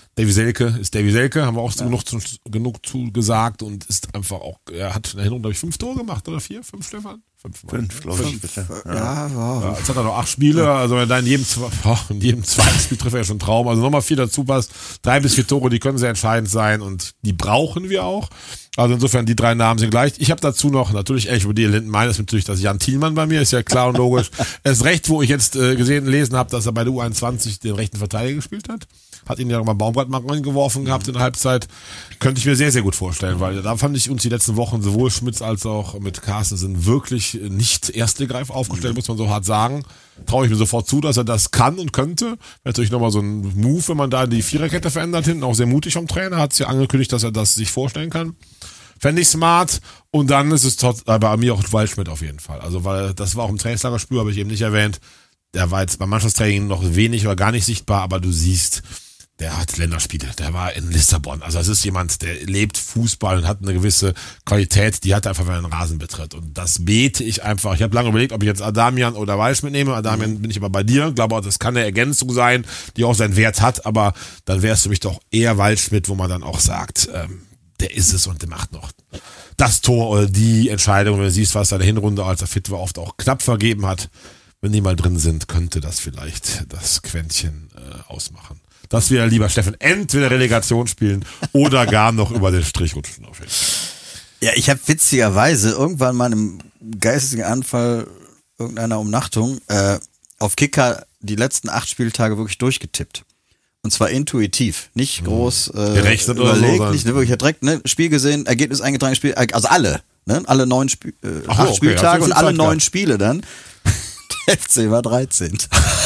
Davy Selke ist Davy Selke, haben wir auch ja. genug, zu, genug zu gesagt und ist einfach auch, er hat in der Hinrunde, glaube ich, fünf Tore gemacht oder vier? Fünf, Stefan? Fünf, fünf glaube ich, bitte. Ja, ja. ja. Jetzt hat er noch acht Spiele, also wenn er da in jedem, oh, in jedem zweiten Spiel trifft er ja schon ein Traum. Also nochmal vier dazu passt. Drei bis vier Tore, die können sehr entscheidend sein und die brauchen wir auch. Also insofern, die drei Namen sind gleich. Ich habe dazu noch, natürlich ehrlich über die Linden, meines natürlich das Jan Thielmann bei mir, ist ja klar und logisch. Erst recht, wo ich jetzt äh, gesehen, gelesen habe, dass er bei der U einundzwanzig den rechten Verteidiger gespielt hat. Hat ihn ja mal Baumgart mal reingeworfen gehabt in der Halbzeit. Könnte ich mir sehr, sehr gut vorstellen, weil da fand ich uns die letzten Wochen sowohl Schmitz als auch mit Carsten sind wirklich nicht Erstligreif aufgestellt, muss man so hart sagen. Traue ich mir sofort zu, dass er das kann und könnte. Wäre natürlich nochmal so ein Move, wenn man da die Viererkette verändert hinten. Auch sehr mutig vom Trainer. Hat es ja angekündigt, dass er das sich vorstellen kann. Fände ich smart. Und dann ist es trotz, äh, bei mir auch Waldschmidt auf jeden Fall. Also, weil das war auch im Trainingslager spür, habe ich eben nicht erwähnt. Der war jetzt beim Mannschaftstraining noch wenig oder gar nicht sichtbar, aber du siehst, der hat Länderspiele, der war in Lissabon. Also es ist jemand, der lebt Fußball und hat eine gewisse Qualität, die hat er einfach, wenn er den Rasen betritt. Und das bete ich einfach. Ich habe lange überlegt, ob ich jetzt Adamian oder Walsch mitnehme. Adamian mhm. bin ich aber bei dir. Ich glaube auch, das kann eine Ergänzung sein, die auch seinen Wert hat. Aber dann wärst du mich doch eher Waldschmidt, wo man dann auch sagt, ähm, der ist es und der macht noch das Tor oder die Entscheidung. Wenn du siehst, was er in der Hinrunde, als er fit war, oft auch knapp vergeben hat. Wenn die mal drin sind, könnte das vielleicht das Quäntchen äh, ausmachen. Dass wir, lieber Steffen, entweder Relegation spielen oder gar noch über den Strich rutschen. Auf jeden Fall. Ja, ich habe witzigerweise irgendwann mal im geistigen Anfall irgendeiner Umnachtung äh, auf Kicker die letzten acht Spieltage wirklich durchgetippt. Und zwar intuitiv, nicht groß äh, gerechnet überlegt, oder so, nicht ne, wirklich direkt, ne, Spiel gesehen, Ergebnis eingetragen, Spiel, also alle, ne, alle neun Spiel, äh, Ach, acht okay, Spieltage und alle Zeit neun gehabt. Spiele dann. Der F C war dreizehnten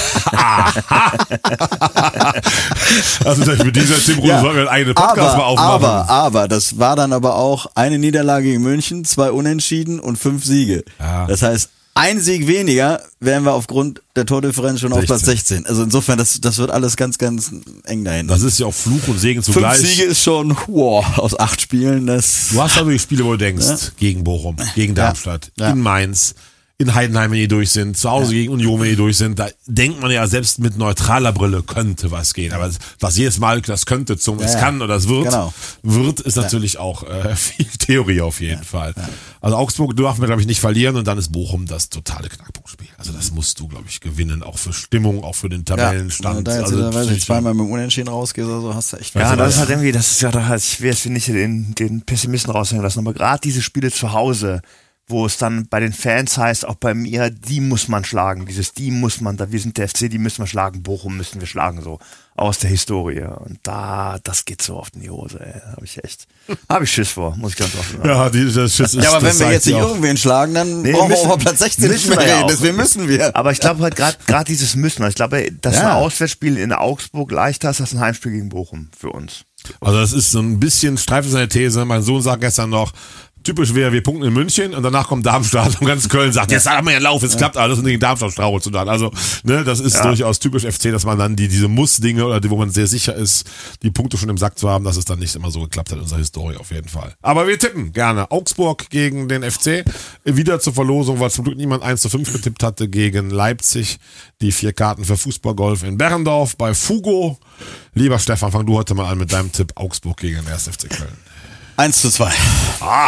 Also mit dieser Tipprunde Ja, sollen wir einen eigenen Podcast aber, mal aufmachen. aber, aber, das war dann aber auch eine Niederlage gegen München, zwei Unentschieden und fünf Siege. Ja. Das heißt, ein Sieg weniger wären wir aufgrund der Tordifferenz schon auf Platz sechzehn. Also insofern, das, das wird alles ganz, ganz eng dahin. Das ist ja auch Fluch und Segen Fünf zugleich. Siege ist schon, wow, aus acht Spielen, das... Du hast aber die Spiele, wo du denkst, Ja. gegen Bochum, gegen Darmstadt, Ja. in Mainz, in Heidenheim, wenn die durch sind, zu Hause Ja. gegen Union, wenn die durch sind, da denkt man ja selbst mit neutraler Brille könnte was gehen. Aber was jedes Mal das könnte zum Ja, es ja. kann oder es wird, Genau. wird ist natürlich auch äh, viel Theorie auf jeden Fall. Also Augsburg darf man, glaube ich, nicht verlieren und dann ist Bochum das totale Knackpunktspiel. Also das musst du, glaube ich, gewinnen, auch für Stimmung, auch für den Tabellenstand. Wenn du da jetzt also, also, weiß ich, psychisch. zweimal mit dem Unentschieden rausgehst oder so, hast du echt... Ja, Also, das ist halt irgendwie, das ist ja doch, halt, ich will jetzt nicht den, den Pessimisten raushängen lassen, aber gerade diese Spiele zu Hause, wo es dann bei den Fans heißt, auch bei mir, die muss man schlagen, dieses die muss man, da wir sind der F C, die müssen wir schlagen, Bochum müssen wir schlagen, so aus der Historie. Und da, das geht so oft in die Hose, ey. Da habe ich echt, habe ich Schiss vor, muss ich ganz offen sagen. Ja, die, das Schiss ist, Ja, aber das wenn wir zeigt jetzt nicht ja auch. irgendwen schlagen, dann Nee, brauchen wir müssen- auch auf Platz sechzehn nicht müssen mehr wir ja reden. auch. Deswegen müssen wir. Aber ich glaube halt gerade gerade dieses Müssen, ich glaube, dass Ja. ein Auswärtsspiel in Augsburg leichter ist als ein Heimspiel gegen Bochum für uns. Also das ist so ein bisschen streift seine These. Mein Sohn sagt gestern noch, typisch wäre, wir punkten in München und danach kommt Darmstadt und ganz Köln sagt, jetzt haben wir ja Lauf, jetzt klappt alles und gegen Darmstadt strauchelt zu dann. Also, ne, das ist Ja. durchaus typisch F C, dass man dann die, diese Muss-Dinge oder die, wo man sehr sicher ist, die Punkte schon im Sack zu haben, dass es dann nicht immer so geklappt hat in unserer Historie auf jeden Fall. Aber wir tippen gerne. Augsburg gegen den F C. Wieder zur Verlosung, weil zum Glück niemand eins zu fünf getippt hatte gegen Leipzig. Die vier Karten für Fußballgolf in Berndorf bei Fugo. Lieber Stefan, fang du heute mal an mit deinem Tipp Augsburg gegen den ersten F C Köln. eins zu zwei. Ah!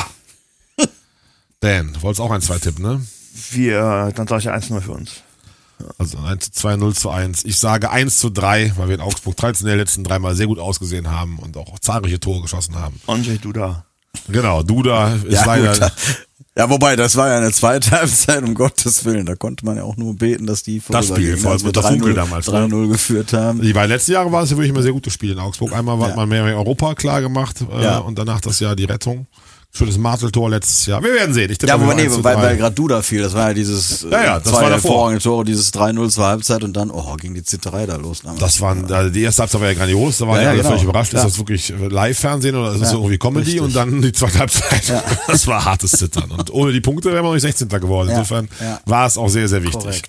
Dan, du wolltest auch ein zwei tippen, ne? Wir, dann sage ich eins null für uns. Also eins zu zwei, null zu eins. Ich sage eins zu drei, weil wir in Augsburg traditionell letzten dreimal sehr gut ausgesehen haben und auch zahlreiche Tore geschossen haben. Andrzej Duda. Genau, Duda ist Ja, leider... gut. Ja, wobei, das war ja eine zweite Halbzeit, um Gottes Willen. Da konnte man ja auch nur beten, dass die Das Spiel, vorübergehen, vor allem als wir unter Funkel damals, ne? drei null geführt haben. Die beiden letzten Jahre war es ja wirklich immer sehr gutes Spiel in Augsburg. Einmal hat Ja. man mehr in Europa klar gemacht äh, Ja. und danach das Jahr die Rettung. Schönes Marteltor letztes Jahr. Wir werden sehen. Ich tippe Ja, auf aber jeden nee, Fall eins zu weil, drei. weil gerade Duda fiel, das war ja dieses äh, Ja, ja, das zwei war davor. hervorragende Tore, dieses drei null zur Halbzeit und dann, oh, ging die Zitterei da los. Das waren, also die erste Halbzeit war ja grandios, da waren Ja, ja, ja, alle genau. völlig überrascht. Ist Ja. das wirklich Live-Fernsehen oder ist das Ja, irgendwie Comedy? richtig. Und dann die zweite Halbzeit. Ja. Das war hartes Zittern. Und ohne die Punkte wären wir noch nicht sechzehnter geworden. Ja, Insofern ja. war es auch sehr, sehr wichtig. Korrekt.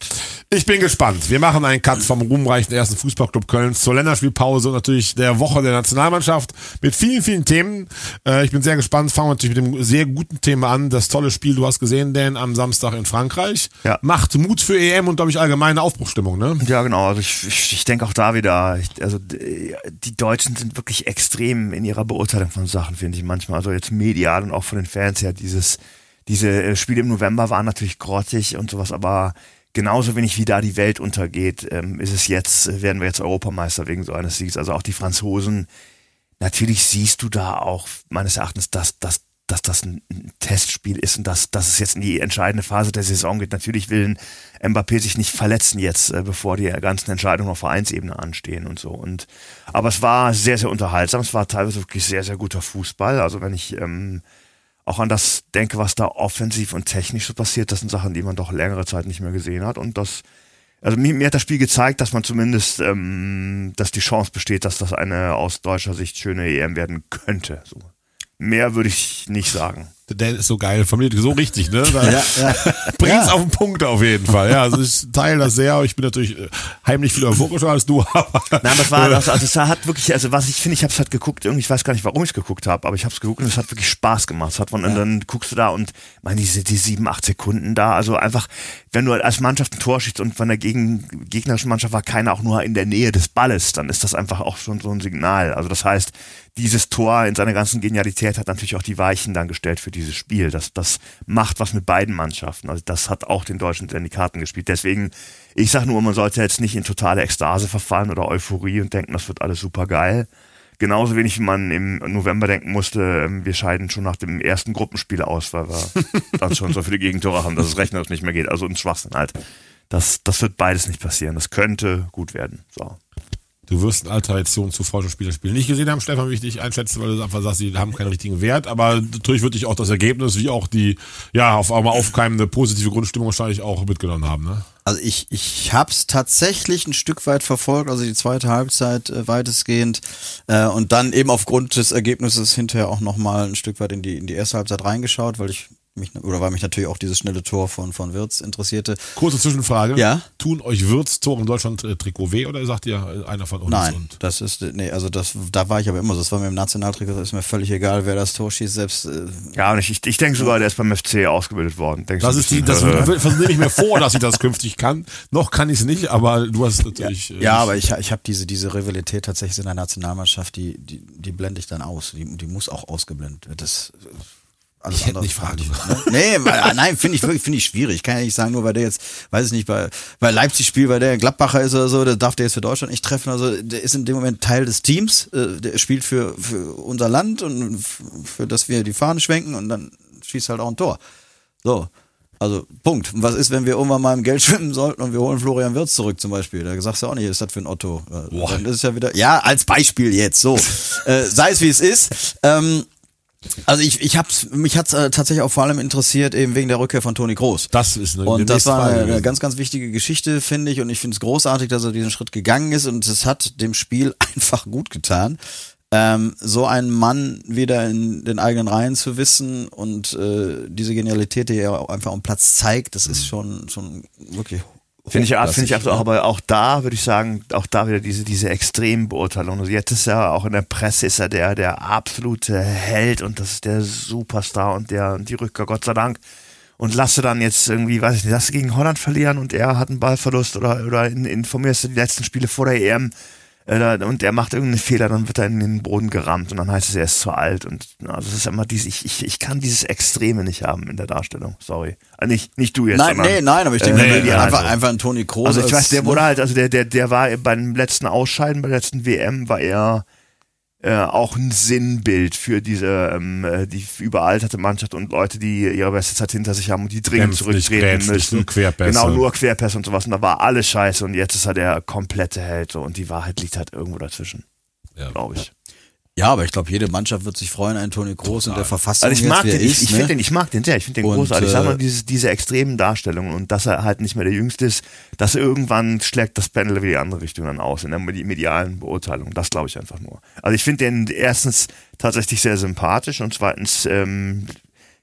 Ich bin gespannt. Wir machen einen Cut vom ruhmreichen ersten Fußballclub Köln zur Länderspielpause und natürlich der Woche der Nationalmannschaft mit vielen, vielen Themen. Äh, ich bin sehr gespannt. Fangen wir natürlich mit dem sehr guten Thema an. Das tolle Spiel, du hast gesehen, Dan, am Samstag in Frankreich. Ja. Macht Mut für E M und, glaube ich, allgemeine Aufbruchstimmung, ne? Ja, genau. Also ich, ich, ich denke auch da wieder, ich, also die Deutschen sind wirklich extrem in ihrer Beurteilung von Sachen, finde ich manchmal. Also jetzt medial und auch von den Fans her. Dieses, diese Spiele im November waren natürlich grottig und sowas, aber genauso wenig wie da die Welt untergeht, ähm, ist es jetzt, werden wir jetzt Europameister wegen so eines Sieges. Also auch die Franzosen, natürlich siehst du da auch meines Erachtens, dass, dass, dass das ein Testspiel ist und dass, dass es jetzt in die entscheidende Phase der Saison geht. Natürlich will Mbappé sich nicht verletzen jetzt, äh, bevor die ganzen Entscheidungen auf Vereinsebene anstehen und so. Und aber es war sehr, sehr unterhaltsam. Es war teilweise wirklich sehr, sehr guter Fußball. Also wenn ich ähm, auch an das denke, was da offensiv und technisch so passiert, das sind Sachen, die man doch längere Zeit nicht mehr gesehen hat. Und das, also mir, mir hat das Spiel gezeigt, dass man zumindest, ähm, dass die Chance besteht, dass das eine aus deutscher Sicht schöne E M werden könnte. So. Mehr würde ich nicht sagen. Der ist so geil, formuliert so richtig, ne? Da Ja, ja. bringt's Ja. auf den Punkt auf jeden Fall. Ja, also ich teile das sehr. Ich bin natürlich äh, heimlich viel euphorischer als du, aber Nein, aber es war, also, also es hat wirklich, also was ich finde, ich habe es halt geguckt, irgendwie, ich weiß gar nicht, warum ich es geguckt habe, aber ich habe es geguckt und es hat wirklich Spaß gemacht. Es hat von, und dann guckst du da und, meine, diese, die sieben, acht Sekunden da, also einfach, wenn du als Mannschaft ein Tor schießt und von der gegen, gegnerischen Mannschaft war keiner auch nur in der Nähe des Balles, dann ist das einfach auch schon so ein Signal. Also das heißt, dieses Tor in seiner ganzen Genialität hat natürlich auch die Weichen dann gestellt für dieses Spiel. Das, das macht was mit beiden Mannschaften. Also das hat auch den Deutschen in die Karten gespielt. Deswegen, ich sag nur, man sollte jetzt nicht in totale Ekstase verfallen oder Euphorie und denken, das wird alles super geil. Genauso wenig wie man im November denken musste, wir scheiden schon nach dem ersten Gruppenspiel aus, weil wir dann schon so viele Gegentore haben, dass es rechnerisch nicht mehr geht. Also ein Schwachsinn halt. Das, das wird beides nicht passieren. Das könnte gut werden. So. du wirst eine Alteration zu Forschungsspielerspielen nicht gesehen haben, Stefan, wie ich dich einschätze, weil du einfach sagst, sie haben keinen richtigen Wert, aber natürlich wird dich auch das Ergebnis, wie auch die, ja, auf einmal aufkeimende positive Grundstimmung wahrscheinlich auch mitgenommen haben, ne? Also ich, ich hab's tatsächlich ein Stück weit verfolgt, also die zweite Halbzeit äh, weitestgehend äh, und dann eben aufgrund des Ergebnisses hinterher auch nochmal ein Stück weit in die in die erste Halbzeit reingeschaut, weil ich mich, oder weil mich natürlich auch dieses schnelle Tor von von Wirtz interessierte. Kurze Zwischenfrage. Ja? Tun euch Wirtz-Tore in Deutschland äh, Trikot weh oder sagt ihr äh, einer von uns? Nein, Und das ist, nee, also das, da war ich aber immer so, das war mir im Nationaltrikot, das ist mir völlig egal, wer das Tor schießt, selbst, äh, Ja, und ich, ich, ich denke sogar, der ist beim F C ausgebildet worden. Denkst das du ist die, ein das bisschen, nehme ich mir vor, dass ich das künftig kann. Noch kann ich es nicht, aber du hast natürlich. äh, ja, aber ich, ich habe diese, diese Rivalität tatsächlich in der Nationalmannschaft, die, die, die blende ich dann aus, die, die muss auch ausgeblendet werden, das, alles Ich hätte andere nicht fragen fand ich, ne? Nee, weil, nein, finde ich wirklich, finde ich schwierig. Kann ja nicht sagen, nur weil der jetzt, weiß ich nicht, bei, bei Leipzig spielt, weil der ein Gladbacher ist oder so, der darf der jetzt für Deutschland nicht treffen. Also der ist in dem Moment Teil des Teams, äh, der spielt für, für unser Land und für das wir die Fahne schwenken und dann schießt halt auch ein Tor. So. Also, Punkt. Und was ist, wenn wir irgendwann mal im Geld schwimmen sollten und wir holen Florian Wirtz zurück zum Beispiel? Da sagst du auch nicht, was ist das für ein Otto? Boah. Dann ist es ja wieder, ja, als Beispiel jetzt, so. äh, sei es wie es ist. Ähm, Also ich, ich hab's, mich hat's äh, tatsächlich auch vor allem interessiert, eben wegen der Rückkehr von Toni Kroos. Das ist eine, Und das war Frage eine, eine gewesen. ganz, ganz wichtige Geschichte, finde ich. Und ich finde es großartig, dass er diesen Schritt gegangen ist. Und es hat dem Spiel einfach gut getan, ähm, so einen Mann wieder in den eigenen Reihen zu wissen. Und äh, diese Genialität, die er auch einfach am Platz zeigt, das ist schon, schon wirklich Finde ich, finde ich hochklassig, auch, aber auch da würde ich sagen, auch da wieder diese, diese extremen Beurteilungen. Also jetzt ist er auch in der Presse ist er der, der absolute Held und das ist der Superstar und der, und die Rückkehr, Gott sei Dank. Und lasse dann jetzt irgendwie, weiß ich nicht, lasse gegen Holland verlieren und er hat einen Ballverlust oder, oder informierst du die letzten Spiele vor der E M, äh, und er macht irgendeinen Fehler, dann wird er in den Boden gerammt und dann heißt es, er ist zu alt und also das ist immer dieses, ich, ich, ich kann dieses Extreme nicht haben in der Darstellung, sorry. Also nicht, nicht du jetzt. Nein, sondern, nee, nein, aber ich denke, äh, nee, ja, einfach, also. einfach ein Toni Kroos. Also ich weiß, der als- wurde halt, also der, der, der war beim letzten Ausscheiden, bei der letzten W M, war er äh, auch ein Sinnbild für diese ähm, äh, die überalterte Mannschaft und Leute, die ihre beste Zeit hinter sich haben und die dringend Kämpft nicht, zurücktreten grätscht nicht, müssen. nur Querpässe. Genau, nur Querpässe und sowas. Und da war alles scheiße und jetzt ist er der komplette Held so, und die Wahrheit liegt halt irgendwo dazwischen, Ja. glaube ich. Ja, aber ich glaube, jede Mannschaft wird sich freuen, einen Toni Kroos in der Verfassung Also ich jetzt, mag wie er den, ich, ist, ich ne? finde den, ich mag den sehr, ich finde den Und, großartig. Ich sag äh, mal, diese, diese extremen Darstellungen und dass er halt nicht mehr der Jüngste ist, dass er irgendwann schlägt das Pendel wieder die andere Richtung dann aus, in der medialen Beurteilung. Das glaube ich einfach nur. Also ich finde den erstens tatsächlich sehr sympathisch und zweitens, ähm,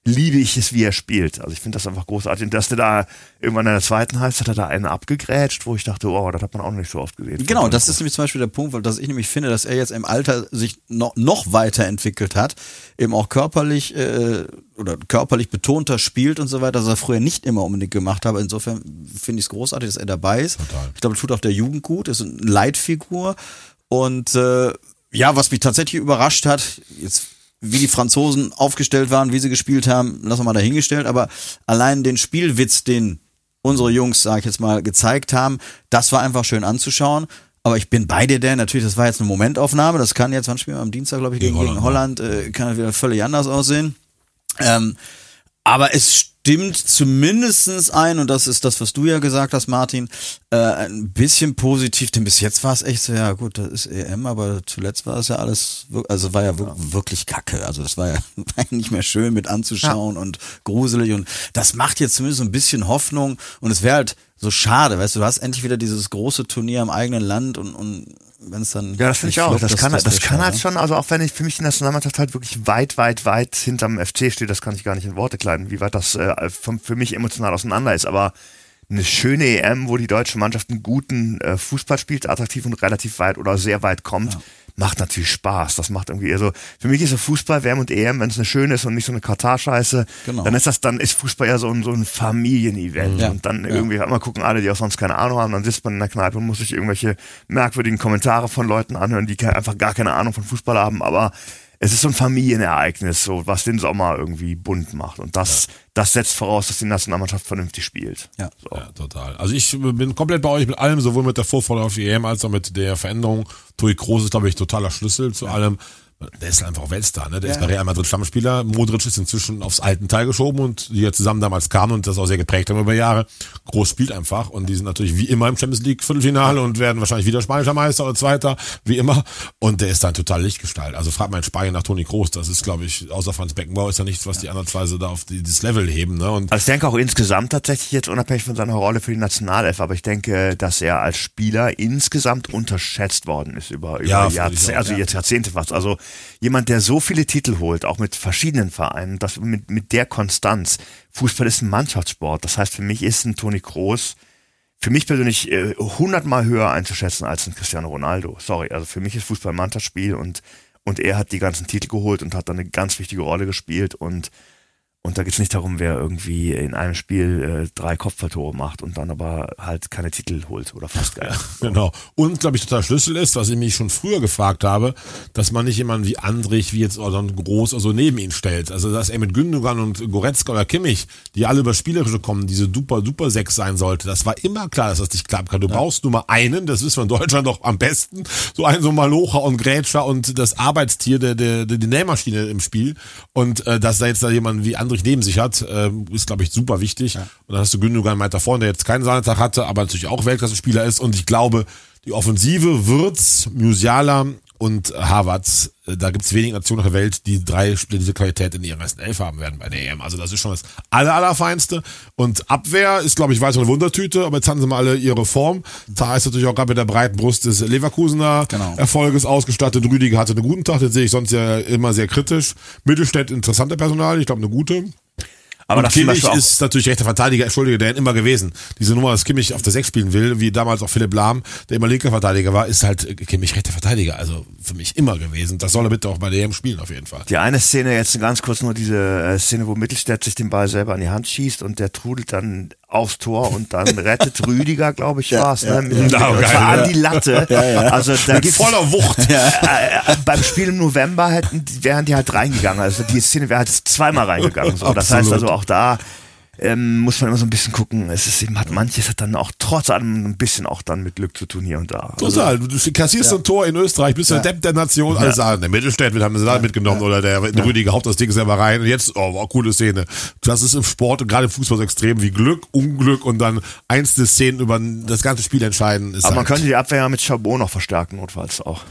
liebe ich es, wie er spielt. Also ich finde das einfach großartig. Und dass der da irgendwann in der zweiten Halbzeit hat er da einen abgegrätscht, wo ich dachte, oh, das hat man auch noch nicht so oft gesehen. Genau, das ist nämlich zum Beispiel der Punkt, weil dass ich nämlich finde, dass er jetzt im Alter sich noch, noch weiterentwickelt hat, eben auch körperlich äh, oder körperlich betonter spielt und so weiter, das er früher nicht immer unbedingt gemacht habe. Insofern finde ich es großartig, dass er dabei ist. Total. Ich glaube, das tut auch der Jugend gut, ist eine Leitfigur. Und äh, ja, was mich tatsächlich überrascht hat, jetzt wie die Franzosen aufgestellt waren, wie sie gespielt haben, lassen wir mal dahingestellt, aber allein den Spielwitz, den unsere Jungs, sag ich jetzt mal, gezeigt haben, das war einfach schön anzuschauen. Aber ich bin bei dir, Dan, natürlich, das war jetzt eine Momentaufnahme, das kann jetzt, wann spielen wir am Dienstag, glaube ich, gegen, gegen Holland, äh, kann das wieder völlig anders aussehen. Ähm, aber es stimmt zumindestens ein, und das ist das, was du ja gesagt hast, Martin, äh, ein bisschen positiv, denn bis jetzt war es echt so, ja gut, das ist E M, aber zuletzt war es ja alles, also war ja wirklich kacke, also das war ja nicht mehr schön mit anzuschauen ja. und gruselig, und das macht jetzt zumindest so ein bisschen Hoffnung, und es wäre halt so schade, weißt du, du hast endlich wieder dieses große Turnier im eigenen Land, und, und wenn es dann... Ja, das finde ich auch, floppt, das, das kann, das, das kann schade. halt schon, also auch wenn ich für mich die Nationalmannschaft halt wirklich weit, weit, weit hinterm F C steht, das kann ich gar nicht in Worte kleiden, wie weit das äh, für, für mich emotional auseinander ist, aber eine schöne E M, wo die deutsche Mannschaft einen guten äh, Fußball spielt, attraktiv und relativ weit oder sehr weit kommt, ja. macht natürlich Spaß. Das macht irgendwie, also für mich ist so Fußball, W M und E M, wenn es eine schöne ist und nicht so eine Katar-Scheiße, genau. dann ist das, dann ist Fußball ja so ein, so ein Familienevent. Ja. Und dann ja. irgendwie, mal gucken alle, die auch sonst keine Ahnung haben, dann sitzt man in der Kneipe und muss sich irgendwelche merkwürdigen Kommentare von Leuten anhören, die einfach gar keine Ahnung von Fußball haben, aber es ist so ein Familienereignis, so was den Sommer irgendwie bunt macht. Und das, ja. das setzt voraus, dass die Nationalmannschaft vernünftig spielt. Ja. So. Ja, total. Also ich bin komplett bei euch mit allem, sowohl mit der Vorfreude auf die E M als auch mit der Veränderung. Toni Kroos ist, glaube ich, totaler Schlüssel zu ja. allem. Der ist einfach Weltstar, ne? Der ja. ist bei Real Madrid Stammspieler. Modric ist inzwischen aufs alten Teil geschoben, und die ja zusammen damals kamen und das auch sehr geprägt haben über Jahre. Groß spielt einfach, und die sind natürlich wie immer im Champions League Viertelfinale und werden wahrscheinlich wieder spanischer Meister oder Zweiter, wie immer. Und der ist dann total Lichtgestalt. Also fragt mal in Spanien nach Toni Kroos. Das ist, glaube ich, außer Franz Beckenbauer ist ja nichts, was die ansatzweise da auf die, dieses Level heben, ne? Und also ich denke auch insgesamt tatsächlich jetzt unabhängig von seiner Rolle für die Nationalelf, aber ich denke, dass er als Spieler insgesamt unterschätzt worden ist über, über ja, Jahrzehnte, also jetzt Jahrzehnte fast. Also jemand, der so viele Titel holt, auch mit verschiedenen Vereinen, das mit, mit der Konstanz. Fußball ist ein Mannschaftssport. Das heißt, für mich ist ein Toni Kroos für mich persönlich äh, hundertmal höher einzuschätzen als ein Cristiano Ronaldo. Sorry, also für mich ist Fußball ein Mannschaftsspiel, und, und er hat die ganzen Titel geholt und hat dann eine ganz wichtige Rolle gespielt, und Und da geht's nicht darum, wer irgendwie in einem Spiel äh, drei Kopfballtore macht und dann aber halt keine Titel holt oder fast gar nicht. Ja, genau. Und, glaube ich, total Schlüssel ist, was ich mich schon früher gefragt habe, dass man nicht jemanden wie Andrich, wie jetzt oder Groß oder so neben ihn stellt. Also, dass er mit Gündogan und Goretzka oder Kimmich, die alle über Spielerische kommen, diese super, super Sechs sein sollte. Das war immer klar, dass das nicht klappen kann. Du ja. brauchst nur mal einen, das wissen wir in Deutschland doch am besten, so einen so Malocher und Grätscher und das Arbeitstier, der, der, der die Nähmaschine im Spiel. Und äh, dass da jetzt da jemand wie Andrich neben sich hat, äh, ist, glaube ich, super wichtig. Ja. Und dann hast du Gündogan weiter vorne, der jetzt keinen Sahnetag hatte, aber natürlich auch Weltklasse-Spieler ist. Und ich glaube, die Offensive Wirtz, Musiala und Havertz, äh, da gibt's wenig Nationen auf der Welt, die drei Spieler diese Qualität in ihren ersten Elf haben werden bei der E M. Also das ist schon das aller, allerfeinste. Und Abwehr ist, glaube ich, weiter eine Wundertüte, aber jetzt haben sie mal alle ihre Form. Da ist natürlich auch gerade mit der breiten Brust des Leverkusener genau. Erfolges ausgestattet. Rüdiger hatte einen guten Tag, den sehe ich sonst ja immer sehr kritisch. Mittelstädt, interessante Personal, ich glaube eine gute. Aber und Kimmich ist natürlich rechter Verteidiger, entschuldige, der immer gewesen. Diese Nummer, dass Kimmich auf der Sechs spielen will, wie damals auch Philipp Lahm, der immer linker Verteidiger war, ist halt Kimmich rechter Verteidiger. Also für mich immer gewesen. Das soll er bitte auch bei der E M spielen, auf jeden Fall. Die eine Szene, jetzt ganz kurz nur diese äh, Szene, wo Mittelstädt sich den Ball selber an die Hand schießt und der trudelt dann aufs Tor und dann rettet Rüdiger, glaube ich, ja, war's, ja, ne? Ja, ja, ja, ja, ja. an die Latte. Ja, ja. Also da mit gibt's, voller Wucht. Ja. Äh, äh, beim Spiel im November hätten, wären die halt reingegangen. Also die Szene wäre halt zweimal reingegangen. So. Das heißt also auch da ähm, muss man immer so ein bisschen gucken. Es ist eben, hat manches hat dann auch trotz allem ein bisschen auch dann mit Glück zu tun hier und da. Also, total. Du kassierst ja. ein Tor in Österreich, bist ja. der Depp der Nation. Alles ja. der Mittelstädt haben sie da ja. mitgenommen ja. oder der, der ja. Rüdiger haut das Ding selber rein. Und jetzt, oh, wow, coole Szene. Das ist im Sport und gerade im Fußball so extrem wie Glück, Unglück und dann einzelne Szenen über das ganze Spiel entscheiden. Ist aber halt man könnte die Abwehr ja mit Chabot noch verstärken, notfalls auch.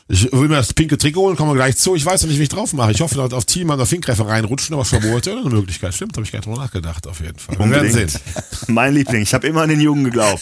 Ich will mir das pinke Trikot holen, kommen wir gleich zu. Ich weiß noch nicht, wie ich drauf mache. Ich hoffe, dass auf Thielmann oder Finkgräfer reinrutschen, aber Schwabote eine Möglichkeit. Stimmt, habe ich gar nicht drüber nachgedacht, auf jeden Fall. Wir werden sehen. Mein Liebling, ich habe immer an den Jungen geglaubt.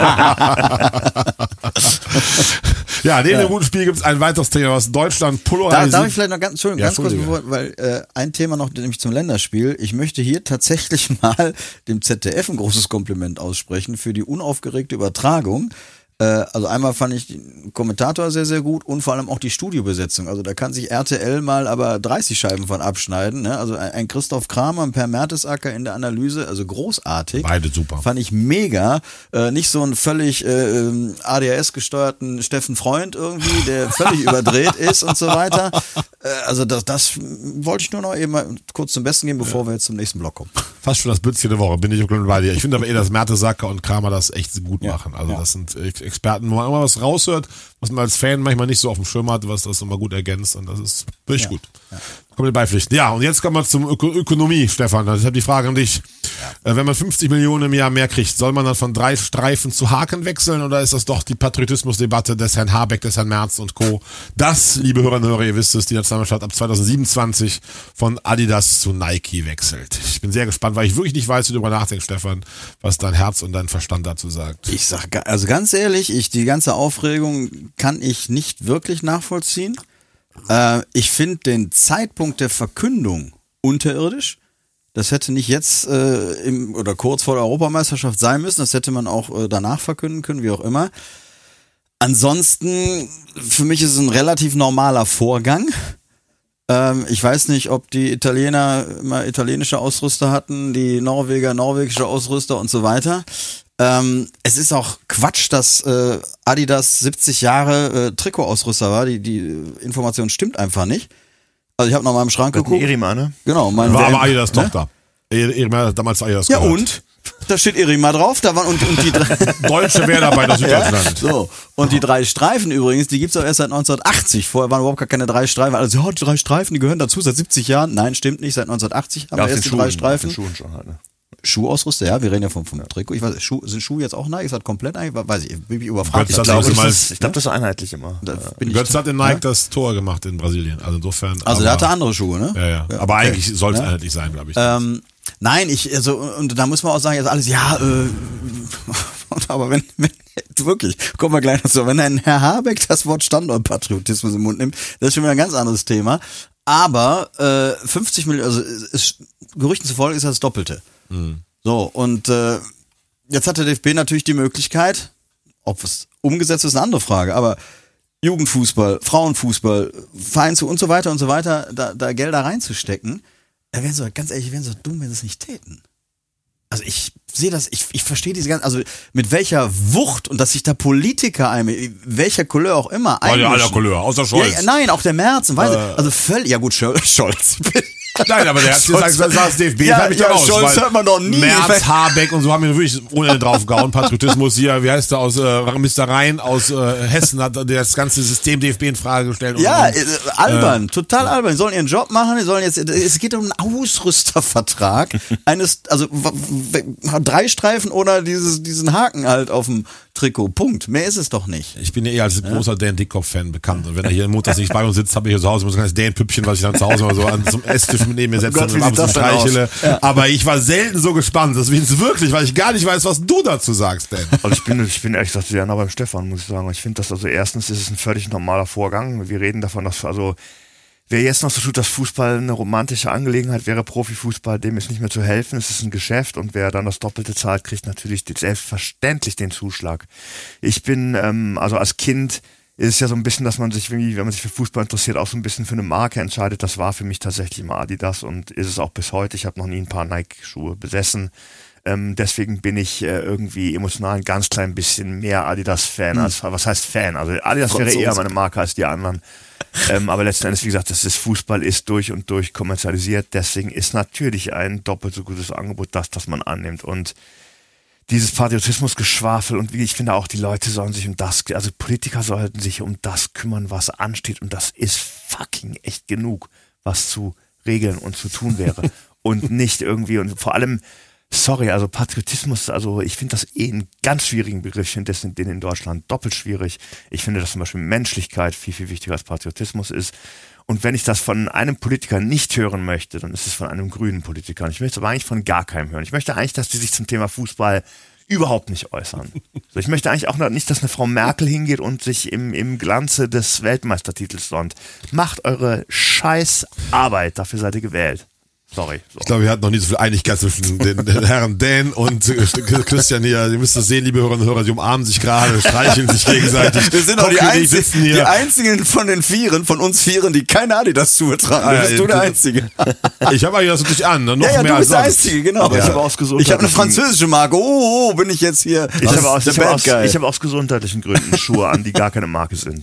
Ja, neben ja. dem guten Spiel gibt es ein weiteres Thema, was Deutschland polarisiert. Da, darf ich vielleicht noch ganz, Entschuldigung, ja, ganz kurz, bevor, weil äh, ein Thema noch, nämlich zum Länderspiel. Ich möchte hier tatsächlich mal dem Z D F ein großes Kompliment aussprechen für die unaufgeregte Übertragung. Also einmal fand ich den Kommentator sehr, sehr gut und vor allem auch die Studiobesetzung. Also da kann sich R T L mal aber dreißig Scheiben von abschneiden. Ne? Also ein Christoph Kramer und Per Mertesacker in der Analyse, also großartig. Beide super. Fand ich mega. Äh, nicht so einen völlig äh, A D H S-gesteuerten Steffen Freund irgendwie, der völlig überdreht ist und so weiter. Äh, also das, das wollte ich nur noch eben mal kurz zum Besten geben, bevor ja. wir jetzt zum nächsten Block kommen. Fast schon das Bützchen der Woche, bin ich bei dir. Ich finde aber eher, dass Mertesacker und Kramer das echt gut ja. machen. Also ja. das sind Experten, wo man immer was raushört, was man als Fan manchmal nicht so auf dem Schirm hat, was das immer gut ergänzt und das ist wirklich ja. gut. Ja. Kommt mit beipflichten. Ja, und jetzt kommen wir zum Öko- Ökonomie, Stefan. Ich habe die Frage an dich. Ja. Wenn man fünfzig Millionen im Jahr mehr kriegt, soll man dann von drei Streifen zu Haken wechseln oder ist das doch die Patriotismusdebatte des Herrn Habeck, des Herrn Merz und Co.? Das, liebe Hörerinnen und Hörer, ihr wisst es, die Nationalmannschaft ab zwanzig siebenundzwanzig von Adidas zu Nike wechselt. Ich bin sehr gespannt, weil ich wirklich nicht weiß, wie du darüber nachdenkst, Stefan, was dein Herz und dein Verstand dazu sagt. Ich sag, also ganz ehrlich, ich, die ganze Aufregung kann ich nicht wirklich nachvollziehen. Äh, ich finde den Zeitpunkt der Verkündung unterirdisch. Das hätte nicht jetzt äh, im, oder kurz vor der Europameisterschaft sein müssen. Das hätte man auch äh, danach verkünden können, wie auch immer. Ansonsten, für mich ist es ein relativ normaler Vorgang. Ähm, ich weiß nicht, ob die Italiener immer italienische Ausrüster hatten, die Norweger norwegische Ausrüster und so weiter. Ähm, es ist auch Quatsch, dass äh, Adidas siebzig Jahre äh, Trikotausrüster war. Die, die Information stimmt einfach nicht. Also ich habe noch mal im Schrank geguckt. Erima, ne? Genau. Mein war aber Adidas ne? Tochter. Erima hat damals Adidas Ja gehört. und? Da steht Erima drauf. Da waren und, und die drei Deutsche Werdarbeiter Süddeutschland. Ja, so. Und die drei Streifen übrigens, die gibt's auch erst seit neunzehnhundertachtzig. Vorher waren überhaupt gar keine drei Streifen. Also ja, die drei Streifen, die gehören dazu seit siebzig Jahren. Nein, stimmt nicht. Seit neunzehnhundertachtzig haben ja, wir erst die drei Streifen. Schuhen schon halt, ne? Schuhausrüster, ja, wir reden ja vom, vom ja. Trikot. Ich weiß, Schuh, sind Schuhe jetzt auch Nike? Ist das komplett eigentlich? Weiß ich, bin ich überfragt. Ich glaube, das, das, ich glaub, das ist einheitlich immer. Da ja. Götz hat in Nike ja? das Tor gemacht in Brasilien. Also insofern. Also der hatte andere Schuhe, ne? Ja, ja. ja aber okay. eigentlich soll es ja? einheitlich sein, glaube ich. Ähm, nein, ich, also, und da muss man auch sagen, jetzt alles, ja, äh, aber wenn, wenn, wirklich, kommen wir gleich dazu, wenn ein Herr Habeck das Wort Standortpatriotismus im Mund nimmt, das ist schon wieder ein ganz anderes Thema. Aber äh, fünfzig Millionen, also ist, Gerüchten zufolge ist das Doppelte. Mhm. So, und äh, jetzt hat der D F B natürlich die Möglichkeit, ob es umgesetzt ist, eine andere Frage, aber Jugendfußball, Frauenfußball, Vereins und so weiter und so weiter, da, da Gelder reinzustecken, da wären sie, ganz ehrlich, die wären so dumm, wenn sie es nicht täten. Also ich sehe das, ich, ich verstehe diese ganze, also mit welcher Wucht und dass sich da Politiker einmischen, welcher Couleur auch immer einmischen. Ja, aller Couleur, außer Scholz. Ja, nein, auch der Merz, und weiß äh. also völlig, ja gut, Scholz. Nein, aber der hat gesagt, das das D F B, ja, das ja, raus, Scholz hört man doch nie. Merz, Habeck und so haben wir wirklich ohne drauf gehauen. Patriotismus hier, wie heißt der aus, äh, Mister Rhein aus äh, Hessen hat das ganze System D F B in Frage gestellt. Und ja, und, äh, albern, äh, total albern. Die sollen ihren Job machen, die sollen jetzt, es geht um einen Ausrüstervertrag eines, also w- w- drei Streifen oder dieses, diesen Haken halt auf dem Trikot. Punkt. Mehr ist es doch nicht. Ich bin ja eher als großer Dan Dickkopf-Fan bekannt. Und wenn er hier montags nicht bei uns sitzt, habe ich hier zu Hause so ein kleines Dan-Püppchen, was ich dann zu Hause mal so an zum Esstisch neben mir setze oh Gott, und ab und zu streichele. Ja. Aber ich war selten so gespannt. Das ist wirklich, weil ich gar nicht weiß, was du dazu sagst, Dan. Also ich bin, ich bin ehrlich gesagt sehr nah beim Stefan, muss ich sagen. Ich finde das, also erstens ist es ein völlig normaler Vorgang. Wir reden davon, dass, also, wer jetzt noch so tut, dass Fußball eine romantische Angelegenheit wäre, Profifußball, dem ist nicht mehr zu helfen. Es ist ein Geschäft und wer dann das Doppelte zahlt, kriegt natürlich selbstverständlich den Zuschlag. Ich bin, ähm, also als Kind ist es ja so ein bisschen, dass man sich, wenn man sich für Fußball interessiert, auch so ein bisschen für eine Marke entscheidet. Das war für mich tatsächlich immer Adidas und ist es auch bis heute. Ich habe noch nie ein paar Nike-Schuhe besessen. Ähm, deswegen bin ich äh, irgendwie emotional ein ganz klein bisschen mehr Adidas-Fan hm. als, was heißt Fan? Also Adidas wäre eher meine Marke als die anderen. ähm, aber letzten Endes, wie gesagt, das ist, Fußball ist durch und durch kommerzialisiert. Deswegen ist natürlich ein doppelt so gutes Angebot das, das man annimmt. Und dieses Patriotismusgeschwafel und wie ich finde auch, die Leute sollen sich um das, also Politiker sollten sich um das kümmern, was ansteht. Und das ist fucking echt genug, was zu regeln und zu tun wäre. Und nicht irgendwie, und vor allem, sorry, also Patriotismus, also ich finde das eh einen ganz schwierigen Begriff. Ich finde den in Deutschland doppelt schwierig. Ich finde, dass zum Beispiel Menschlichkeit viel, viel wichtiger als Patriotismus ist. Und wenn ich das von einem Politiker nicht hören möchte, dann ist es von einem grünen Politiker. Und ich möchte es aber eigentlich von gar keinem hören. Ich möchte eigentlich, dass die sich zum Thema Fußball überhaupt nicht äußern. So, ich möchte eigentlich auch noch nicht, dass eine Frau Merkel hingeht und sich im, im Glanze des Weltmeistertitels sonnt. Macht eure scheiß Arbeit, dafür seid ihr gewählt. Sorry. So. Ich glaube, wir hatten noch nie so viel Einigkeit zwischen den, den Herren Dan und äh, Christian hier. Ihr müsst das sehen, liebe Hörerinnen und Hörer, sie umarmen sich gerade, streicheln sich gegenseitig. Wir sind auch die, Kochen, die, einzig, sitzen hier. die einzigen von den Vieren, von uns Vieren, die keine Adidas-Schuhe tragen. Ah, ja, bist du der ja, Einzige. Ich habe eigentlich das natürlich an, ne? Noch Ja, ja, mehr du als bist der sonst. Einzige, genau. Aber ja. ich habe aus gesundheitlichen Ich habe eine französische Marke. Oh, oh, bin ich jetzt hier. Ich habe aus, der ich hab Bad aus, Guy. ich hab aus gesundheitlichen Gründen Schuhe an, die gar keine Marke sind.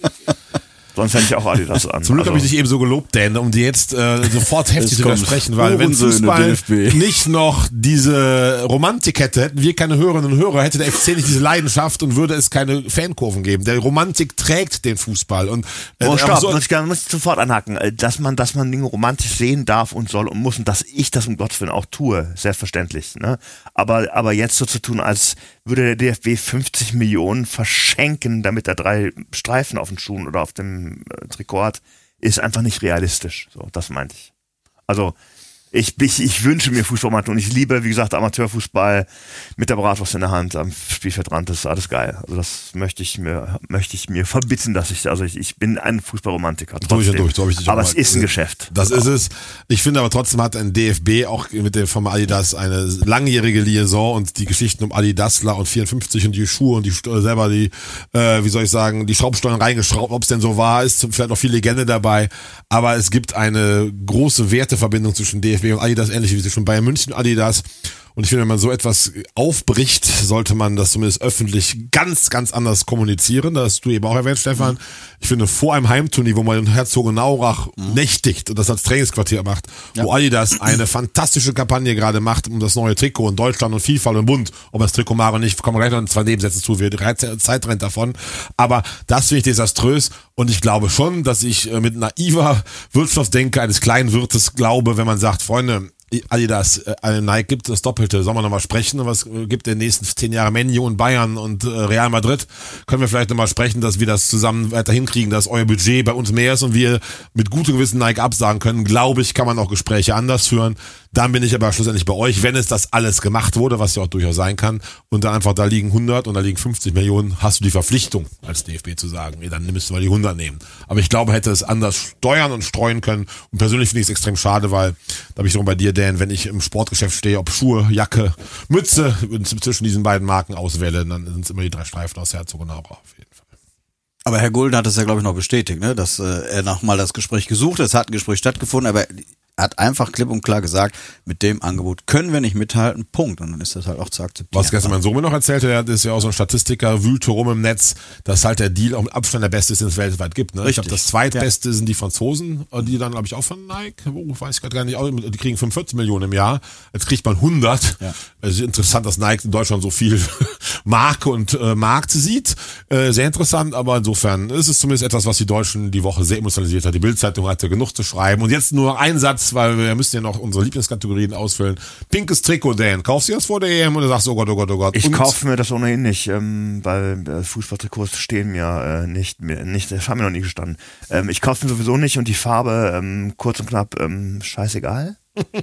Sonst hätte ich auch Adidas an. Zum Glück also, habe ich dich eben so gelobt, Dan, um dir jetzt äh, sofort heftig Es zu kommt widersprechen, weil wenn Hurensöhne, Fußball D F B. nicht noch diese Romantik hätte, hätten wir keine Hörerinnen und Hörer, hätte der F C nicht diese Leidenschaft und würde es keine Fankurven geben. Der Romantik trägt den Fußball. Und, äh, Oh, stopp, so, muss ich, gerne- muss ich sofort anhaken, äh, dass man, dass man Dinge romantisch sehen darf und soll und muss und dass ich das um Gottes Willen auch tue, selbstverständlich. Ne? Aber, aber jetzt so zu tun, als würde der D F B fünfzig Millionen verschenken, damit er drei Streifen auf den Schuhen oder auf dem äh, Trikot hat, ist einfach nicht realistisch. So, das meinte ich. Also, Ich, ich, ich wünsche mir Fußballmann und ich liebe, wie gesagt, Amateurfußball mit der Bratwurst in der Hand am Spielfeldrand, das ist alles geil. Also das möchte ich mir, möchte ich mir verbitten, dass ich, also ich, ich bin ein Fußballromantiker. Durch und durch, so hab ich dich auch aber mal es ist ein gesehen. Geschäft. Das ist es. Ich finde aber trotzdem hat ein D F B auch mit der Firma Adidas eine langjährige Liaison und die Geschichten um Adidasler und vierundfünfzig und die Schuhe und die äh, selber die, äh, wie soll ich sagen, die Schraubstollen reingeschraubt, ob es denn so war, ist vielleicht noch viel Legende dabei. Aber es gibt eine große Werteverbindung zwischen D F B und Adidas, ähnlich wie zwischen Bayern München und Adidas. Und ich finde, wenn man so etwas aufbricht, sollte man das zumindest öffentlich ganz, ganz anders kommunizieren. Das hast du eben auch erwähnt, Stefan. Ich finde, vor einem Heimturnier, wo man in Herzogenaurach mhm. nächtigt und das als Trainingsquartier macht, ja. wo Adidas eine fantastische Kampagne gerade macht um das neue Trikot in Deutschland und FIFA und Bund, ob das Trikot mag oder nicht, kommen wir gleich noch in zwei Nebensätze zu, wir Zeit rennt davon. Aber das finde ich desaströs und ich glaube schon, dass ich mit naiver Wirtschaftsdenke eines kleinen Wirtes glaube, wenn man sagt, Freunde, Adidas, äh, Nike gibt das Doppelte. Sollen wir nochmal sprechen? Was gibt in den nächsten zehn Jahren Man U und Bayern und äh, Real Madrid? Können wir vielleicht nochmal sprechen, dass wir das zusammen weiter hinkriegen, dass euer Budget bei uns mehr ist und wir mit gutem Gewissen Nike absagen können? Glaube ich, kann man auch Gespräche anders führen. Dann bin ich aber schlussendlich bei euch, wenn es das alles gemacht wurde, was ja auch durchaus sein kann, und dann einfach da liegen hundert und da liegen fünfzig Millionen, hast du die Verpflichtung als D F B zu sagen, nee, dann müssten wir die hundert nehmen. Aber ich glaube, hätte es anders steuern und streuen können. Und persönlich finde ich es extrem schade, weil, da bin ich drum bei dir, Dan, wenn ich im Sportgeschäft stehe, ob Schuhe, Jacke, Mütze zwischen diesen beiden Marken auswähle, dann sind es immer die drei Streifen aus Herzogenaurach auf jeden Fall. Aber Herr Gulden hat es ja, glaube ich, noch bestätigt, ne, dass äh, er nochmal das Gespräch gesucht hat. Es hat ein Gespräch stattgefunden, aber er hat einfach klipp und klar gesagt, mit dem Angebot können wir nicht mithalten, Punkt. Und dann ist das halt auch zu akzeptieren. Was gestern mein Sohn mir noch erzählte, der ist ja auch so ein Statistiker, wühlte rum im Netz, dass halt der Deal auch mit Abstand der beste ist, den es weltweit gibt. Ne? Ich glaube, das zweitbeste ja. sind die Franzosen, die dann, glaube ich, auch von Nike, oh, weiß ich gerade gar nicht, die kriegen fünfundvierzig Millionen im Jahr. Jetzt kriegt man hundert. Ja. Es ist interessant, dass Nike in Deutschland so viel Marke und äh, Markt sieht. Äh, sehr interessant, aber insofern ist es zumindest etwas, was die Deutschen die Woche sehr emotionalisiert hat. Die Bild-Zeitung hatte genug zu schreiben. Und jetzt nur ein Satz, weil wir müssen ja noch unsere Lieblingskategorien ausfüllen. Pinkes Trikot, Dan. Kaufst du das vor der E M oder sagst du, oh Gott, oh Gott, oh Gott? Ich und kaufe mir das ohnehin nicht, ähm, weil äh, Fußballtrikots stehen mir äh, nicht, mir, nicht, das haben mir noch nie gestanden. Ähm, ich kaufe mir sowieso nicht und die Farbe, ähm, kurz und knapp, ähm, scheißegal.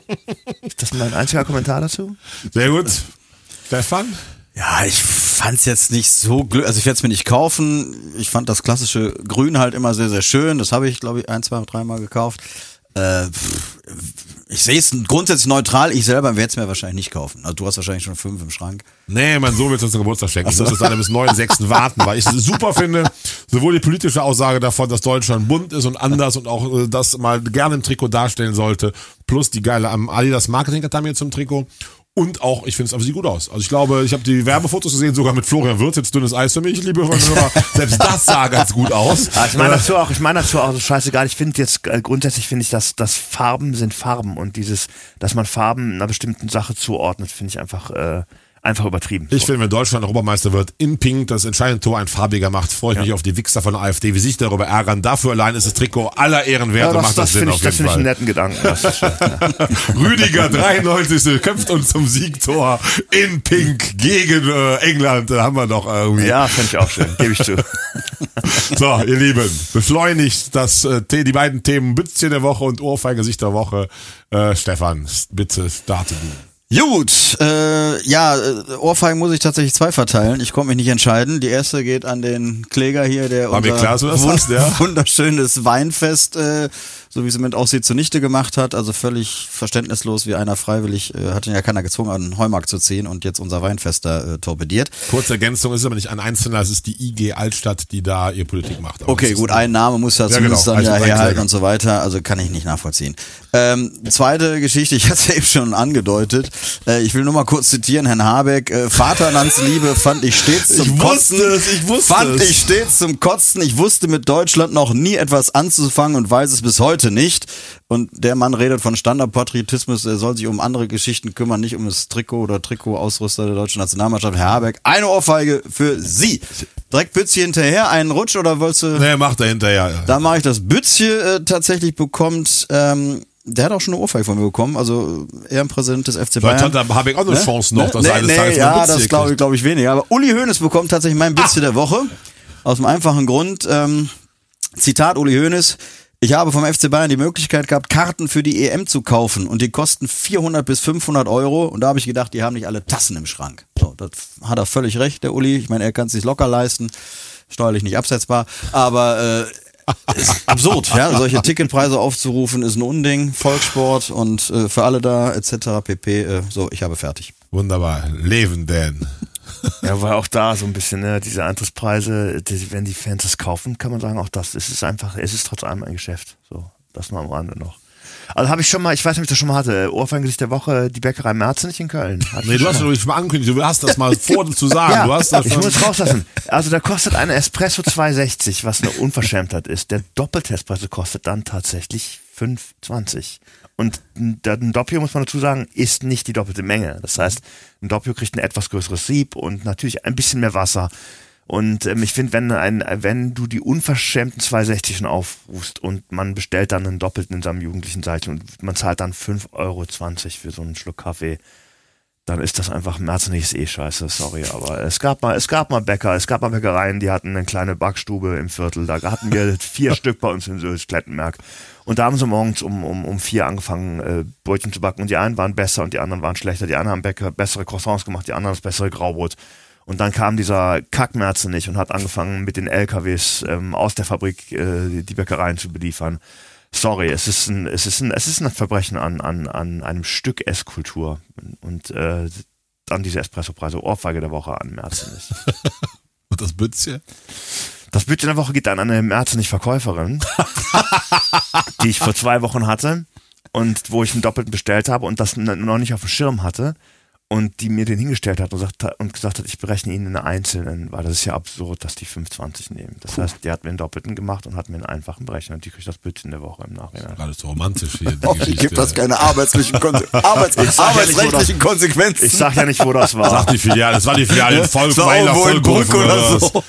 Ist das mein einziger Kommentar dazu? Sehr gut. Stefan? Ja, ich fand's jetzt nicht so glücklich, also ich werde es mir nicht kaufen. Ich fand das klassische Grün halt immer sehr, sehr schön. Das habe ich, glaube ich, ein, zwei, dreimal gekauft. Äh, ich sehe es grundsätzlich neutral, ich selber werde es mir wahrscheinlich nicht kaufen. Also du hast wahrscheinlich schon fünf im Schrank. Nee, mein Sohn wird es zum Geburtstag schenken. Ich so. muss jetzt leider bis neun sechsten warten, weil ich es super finde, sowohl die politische Aussage davon, dass Deutschland bunt ist und anders und auch äh, das mal gerne im Trikot darstellen sollte, plus die geile am Adidas Marketing-Kampagne zum Trikot. Und auch, ich finde es, aber sieht gut aus. Also ich glaube, ich habe die Werbefotos gesehen, sogar mit Florian Wirtz, jetzt dünnes Eis für mich, liebe Hörer. Selbst das sah ganz gut aus. Ja, ich meine dazu auch, ich meine dazu auch, so scheißegal. Ich finde jetzt, äh, grundsätzlich finde ich, dass, dass Farben sind Farben und dieses, dass man Farben einer bestimmten Sache zuordnet, finde ich einfach, äh, einfach übertrieben. Ich finde, wenn Deutschland Europameister wird, in Pink das entscheidende Tor ein farbiger macht, freue ich mich auf die Wichser von der AfD, wie sich darüber ärgern. Dafür allein ist das Trikot aller Ehren wert Ja, und das macht das, das Sinn finde auf ich, jeden das find ich Fall. einen netten Gedanken. Das ist schön, ja. Rüdiger, dreiundneunzigste köpft uns zum Siegtor in Pink gegen äh, England. Da haben wir doch irgendwie. Ja, finde ich auch schön, gebe ich zu. So, ihr Lieben, beschleunigt das, äh, die beiden Themen Bützchen der Woche und Ohrfeigesicht der Woche. Äh, Stefan, bitte starte du. Gut, äh, ja, Ohrfeigen muss ich tatsächlich zwei verteilen. Ich konnte mich nicht entscheiden. Die erste geht an den Kläger hier, der War mir unser klar, dass du das wund- hast, ja. wunderschönes Weinfest, äh, so wie es im Moment aussieht, zunichte gemacht hat. Also völlig verständnislos, wie einer freiwillig, äh, hat ihn ja keiner gezwungen, an den Heumarkt zu ziehen und jetzt unser Weinfest da äh, torpediert. Kurze Ergänzung, es ist aber nicht ein Einzelner, es ist die I G Altstadt, die da ihr Politik macht. Aber Okay, das ist- gut, ein Name muss ja Ja, zumindest genau, dann ja also herhalten Weinkläger. und so weiter, also kann ich nicht nachvollziehen. Ähm, zweite Geschichte, ich hatte es ja eben schon angedeutet, äh, ich will nur mal kurz zitieren, Herrn Habeck, äh, Vaterlandsliebe fand ich stets zum Ich Kotzen. wusste es, ich wusste Fand es. ich stets zum Kotzen, ich wusste mit Deutschland noch nie etwas anzufangen und weiß es bis heute nicht. Und der Mann redet von Standardpatriotismus, er soll sich um andere Geschichten kümmern, nicht um das Trikot oder Trikotausrüster der deutschen Nationalmannschaft. Herr Habeck, eine Ohrfeige für Sie. Direkt Bützchen hinterher, einen Rutsch oder wolltest du... Nee, macht er hinterher. Ja. Da mache ich das. Bützchen äh, tatsächlich bekommt, ähm, der hat auch schon eine Ohrfeige von mir bekommen, also Ehrenpräsident des F C Bayern. Vielleicht hat der Habeck auch eine Chance noch, dass nee, er eines nee, Tages mal ja, Bützchen das glaube ich, kriegt. glaube ich weniger. Aber Uli Hoeneß bekommt tatsächlich mein Bützchen der Woche. Aus dem einfachen Grund, ähm, Zitat Uli Hoeneß, ich habe vom F C Bayern die Möglichkeit gehabt, Karten für die E M zu kaufen und die kosten vierhundert bis fünfhundert Euro und da habe ich gedacht, die haben nicht alle Tassen im Schrank. So, das hat er völlig recht, der Uli. Ich meine, er kann es sich locker leisten, steuerlich nicht absetzbar, aber äh, ist absurd, ja, solche Ticketpreise aufzurufen ist ein Unding, Volkssport und äh, für alle da et cetera pp. Äh, so, ich habe fertig. Wunderbar. Leben denn. Ja, weil auch da so ein bisschen, ne, diese Eintrittspreise, die, wenn die Fans das kaufen, kann man sagen, auch das, es ist einfach, es ist trotz allem ein Geschäft. So, das nur am Rande noch. Also habe ich schon mal, ich weiß nicht, ob ich das schon mal hatte, Ohrfeingesicht der Woche, die Bäckerei Merzenich in Köln. Hatte Nee, ich du schon hast mal. doch schon mal angekündigt, du hast das mal vor zu sagen. Ja, du hast das ich schon- muss rauslassen. Also da kostet eine Espresso zwei sechzig, was eine Unverschämtheit ist. Der doppelte Espresso kostet dann tatsächlich fünf zwanzig. Und ein Doppio, muss man dazu sagen, ist nicht die doppelte Menge. Das heißt, ein Doppio kriegt ein etwas größeres Sieb und natürlich ein bisschen mehr Wasser. Und ähm, ich finde, wenn ein, wenn du die unverschämten zwei sechzig schon aufrufst und man bestellt dann einen Doppelten in seinem jugendlichen Seite und man zahlt dann fünf Euro zwanzig für so einen Schluck Kaffee, dann ist das einfach Merzenich eh scheiße, sorry, aber es gab mal, es gab mal Bäcker, es gab mal Bäckereien, die hatten eine kleine Backstube im Viertel, da hatten wir vier Stück bei uns in Sylz-Klettenberg und da haben sie morgens um, um, um vier angefangen, äh, Brötchen zu backen und die einen waren besser und die anderen waren schlechter, die einen haben Bäcker, bessere Croissants gemacht, die anderen das bessere Graubrot und dann kam dieser Kack-Merzenich und hat angefangen mit den L K Ws ähm, aus der Fabrik äh, die Bäckereien zu beliefern. Sorry, es ist ein, es ist ein, es ist ein Verbrechen an, an, an einem Stück Esskultur. Und äh, dann diese Espressopreise, Ohrfeige der Woche an Merzenich. Und das Bützchen? Das Bützchen der Woche geht an eine Merzenich-Verkäuferin, die ich vor zwei Wochen hatte und wo ich einen Doppelten bestellt habe und das noch nicht auf dem Schirm hatte. Und die mir den hingestellt hat und, sagt, und gesagt hat, ich berechne ihn in einer einzelnen, weil das ist ja absurd, dass die fünf zwanzig nehmen. Das heißt, die hat mir einen Doppelten gemacht und hat mir einen einfachen Berechner und die kriegt das Bützchen der Woche im Nachhinein. Gerade so romantisch hier. Die Hoffentlich Geschichte. gibt das keine arbeitslichen, Konse Arbeits Ich sag ja nicht, wo arbeitsrechtlichen Konsequenzen. Ich sag ja nicht, wo das war. Sagt die Filiale, das war die Filiale in Das war Volkweiler, irgendwo in Vollkurve Brück oder was. so.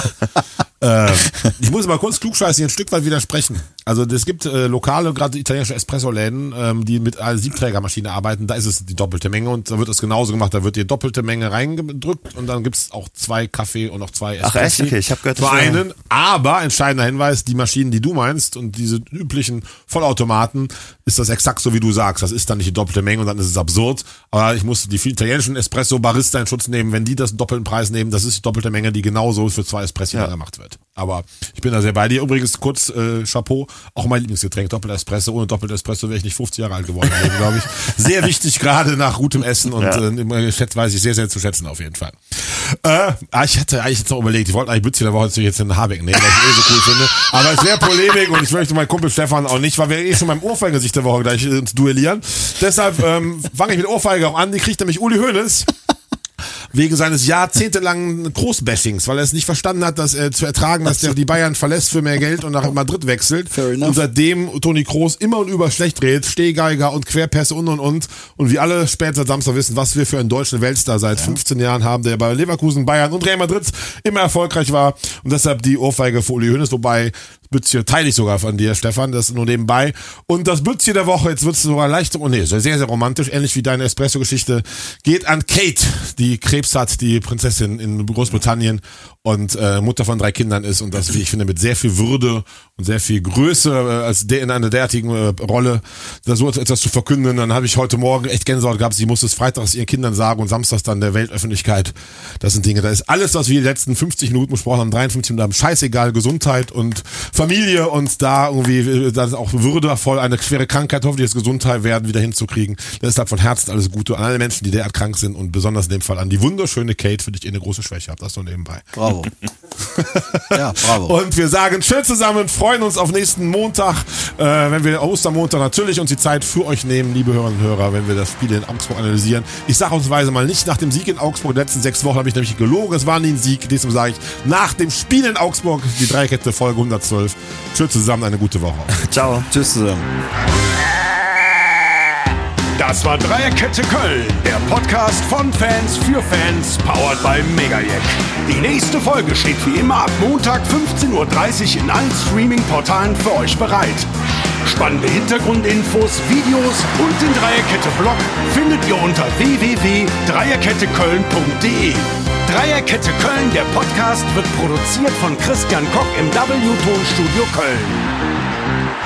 Äh, ich muss mal kurz klugscheißig ein Stück weit widersprechen. Also es gibt äh, lokale, gerade italienische Espresso-Läden, ähm, die mit einer Siebträgermaschine arbeiten. Da ist es die doppelte Menge und da wird es genauso gemacht. Da wird die doppelte Menge reingedrückt und dann gibt's auch zwei Kaffee und noch zwei Ach, echt? Okay, ich hab gehört, Für das wäre- einen, aber entscheidender Hinweis, die Maschinen, die du meinst und diese üblichen Vollautomaten, ist das exakt so, wie du sagst. Das ist dann nicht die doppelte Menge und dann ist es absurd. Aber ich muss die vielen italienischen Espresso-Barista in Schutz nehmen. Wenn die das doppelten Preis nehmen, das ist die doppelte Menge, die genauso für zwei Espresso Ja. gemacht wird. Aber ich bin da sehr bei dir. Übrigens, kurz äh, Chapeau, auch mein Lieblingsgetränk, Doppel Espresso. Ohne Doppel Espresso wäre ich nicht fünfzig Jahre alt geworden, glaube ich. Sehr wichtig, gerade nach gutem Essen und Ja. äh, immer schätzt, weiß ich sehr, sehr zu schätzen auf jeden Fall. Äh, ah, ich hatte eigentlich jetzt noch überlegt, ich wollte eigentlich Bützchen der Woche jetzt in Habeck nehmen, was ich eh so cool finde. Aber es wäre Polemik und ich möchte meinen Kumpel Stefan auch nicht, weil wir eh schon beim Ohrfeigesicht der Woche gleich äh, uns duellieren. Deshalb ähm, fange ich mit Ohrfeige auch an. Die kriegt nämlich Uli Hoeneß. wegen seines jahrzehntelangen Großbashings, weil er es nicht verstanden hat, dass er zu ertragen, dass der die Bayern verlässt für mehr Geld und nach Madrid wechselt. Und seitdem Toni Kroos immer und über schlecht redet, Stehgeiger und Querpässe und und und. Und wir alle spät seit Samstag wissen, was wir für einen deutschen Weltstar seit ja. fünfzehn Jahren haben, der bei Leverkusen, Bayern und Real Madrid immer erfolgreich war. Und deshalb die Ohrfeige für Uli Hoeneß, wobei Bützchen teile ich sogar von dir, Stefan, das ist nur nebenbei. Und das Bützchen der Woche, jetzt wird es sogar leicht, oh nee, sehr, sehr romantisch, ähnlich wie deine Espresso-Geschichte, geht an Kate, die Krebs hat, die Prinzessin in Großbritannien und äh, Mutter von drei Kindern ist und das, wie ich finde, mit sehr viel Würde und sehr viel Größe äh, als de- in einer derartigen äh, Rolle, da so etwas zu verkünden. Dann habe ich heute Morgen echt Gänsehaut gehabt, sie muss es freitags ihren Kindern sagen und samstags dann der Weltöffentlichkeit. Das sind Dinge, da ist alles, was wir die letzten fünfzig Minuten besprochen haben, dreiundfünfzig Minuten haben, scheißegal, Gesundheit und Familie und da irgendwie, das ist auch würdevoll, eine schwere Krankheit, hoffentlich das Gesundheit werden, wieder hinzukriegen. Deshalb von Herzen alles Gute an alle Menschen, die derart krank sind und besonders in dem Fall an die wunderschöne Kate, für die ich eine große Schwäche habe. Das nur nebenbei. Bravo. Ja, bravo. Und wir sagen schön zusammen, freuen uns auf nächsten Montag, äh, wenn wir Ostermontag natürlich uns die Zeit für euch nehmen, liebe Hörerinnen und Hörer, wenn wir das Spiel in Augsburg analysieren. Ich sage ausnahmsweise mal nicht nach dem Sieg in Augsburg, in den letzten sechs Wochen habe ich nämlich gelogen, es war nie ein Sieg. Diesmal sage ich nach dem Spiel in Augsburg, die Dreierkette Folge hundertzwölf. Schön zusammen, eine gute Woche. Ciao. Tschüss zusammen. Das war Dreierkette Köln, der Podcast von Fans für Fans, powered by Megajack. Die nächste Folge steht wie immer ab Montag fünfzehn Uhr dreißig in allen Streaming-Portalen für euch bereit. Spannende Hintergrundinfos, Videos und den Dreierkette-Blog findet ihr unter w w w punkt dreierkette köln punkt d e. Dreierkette Köln, der Podcast, wird produziert von Christian Koch im W-Tonstudio Köln.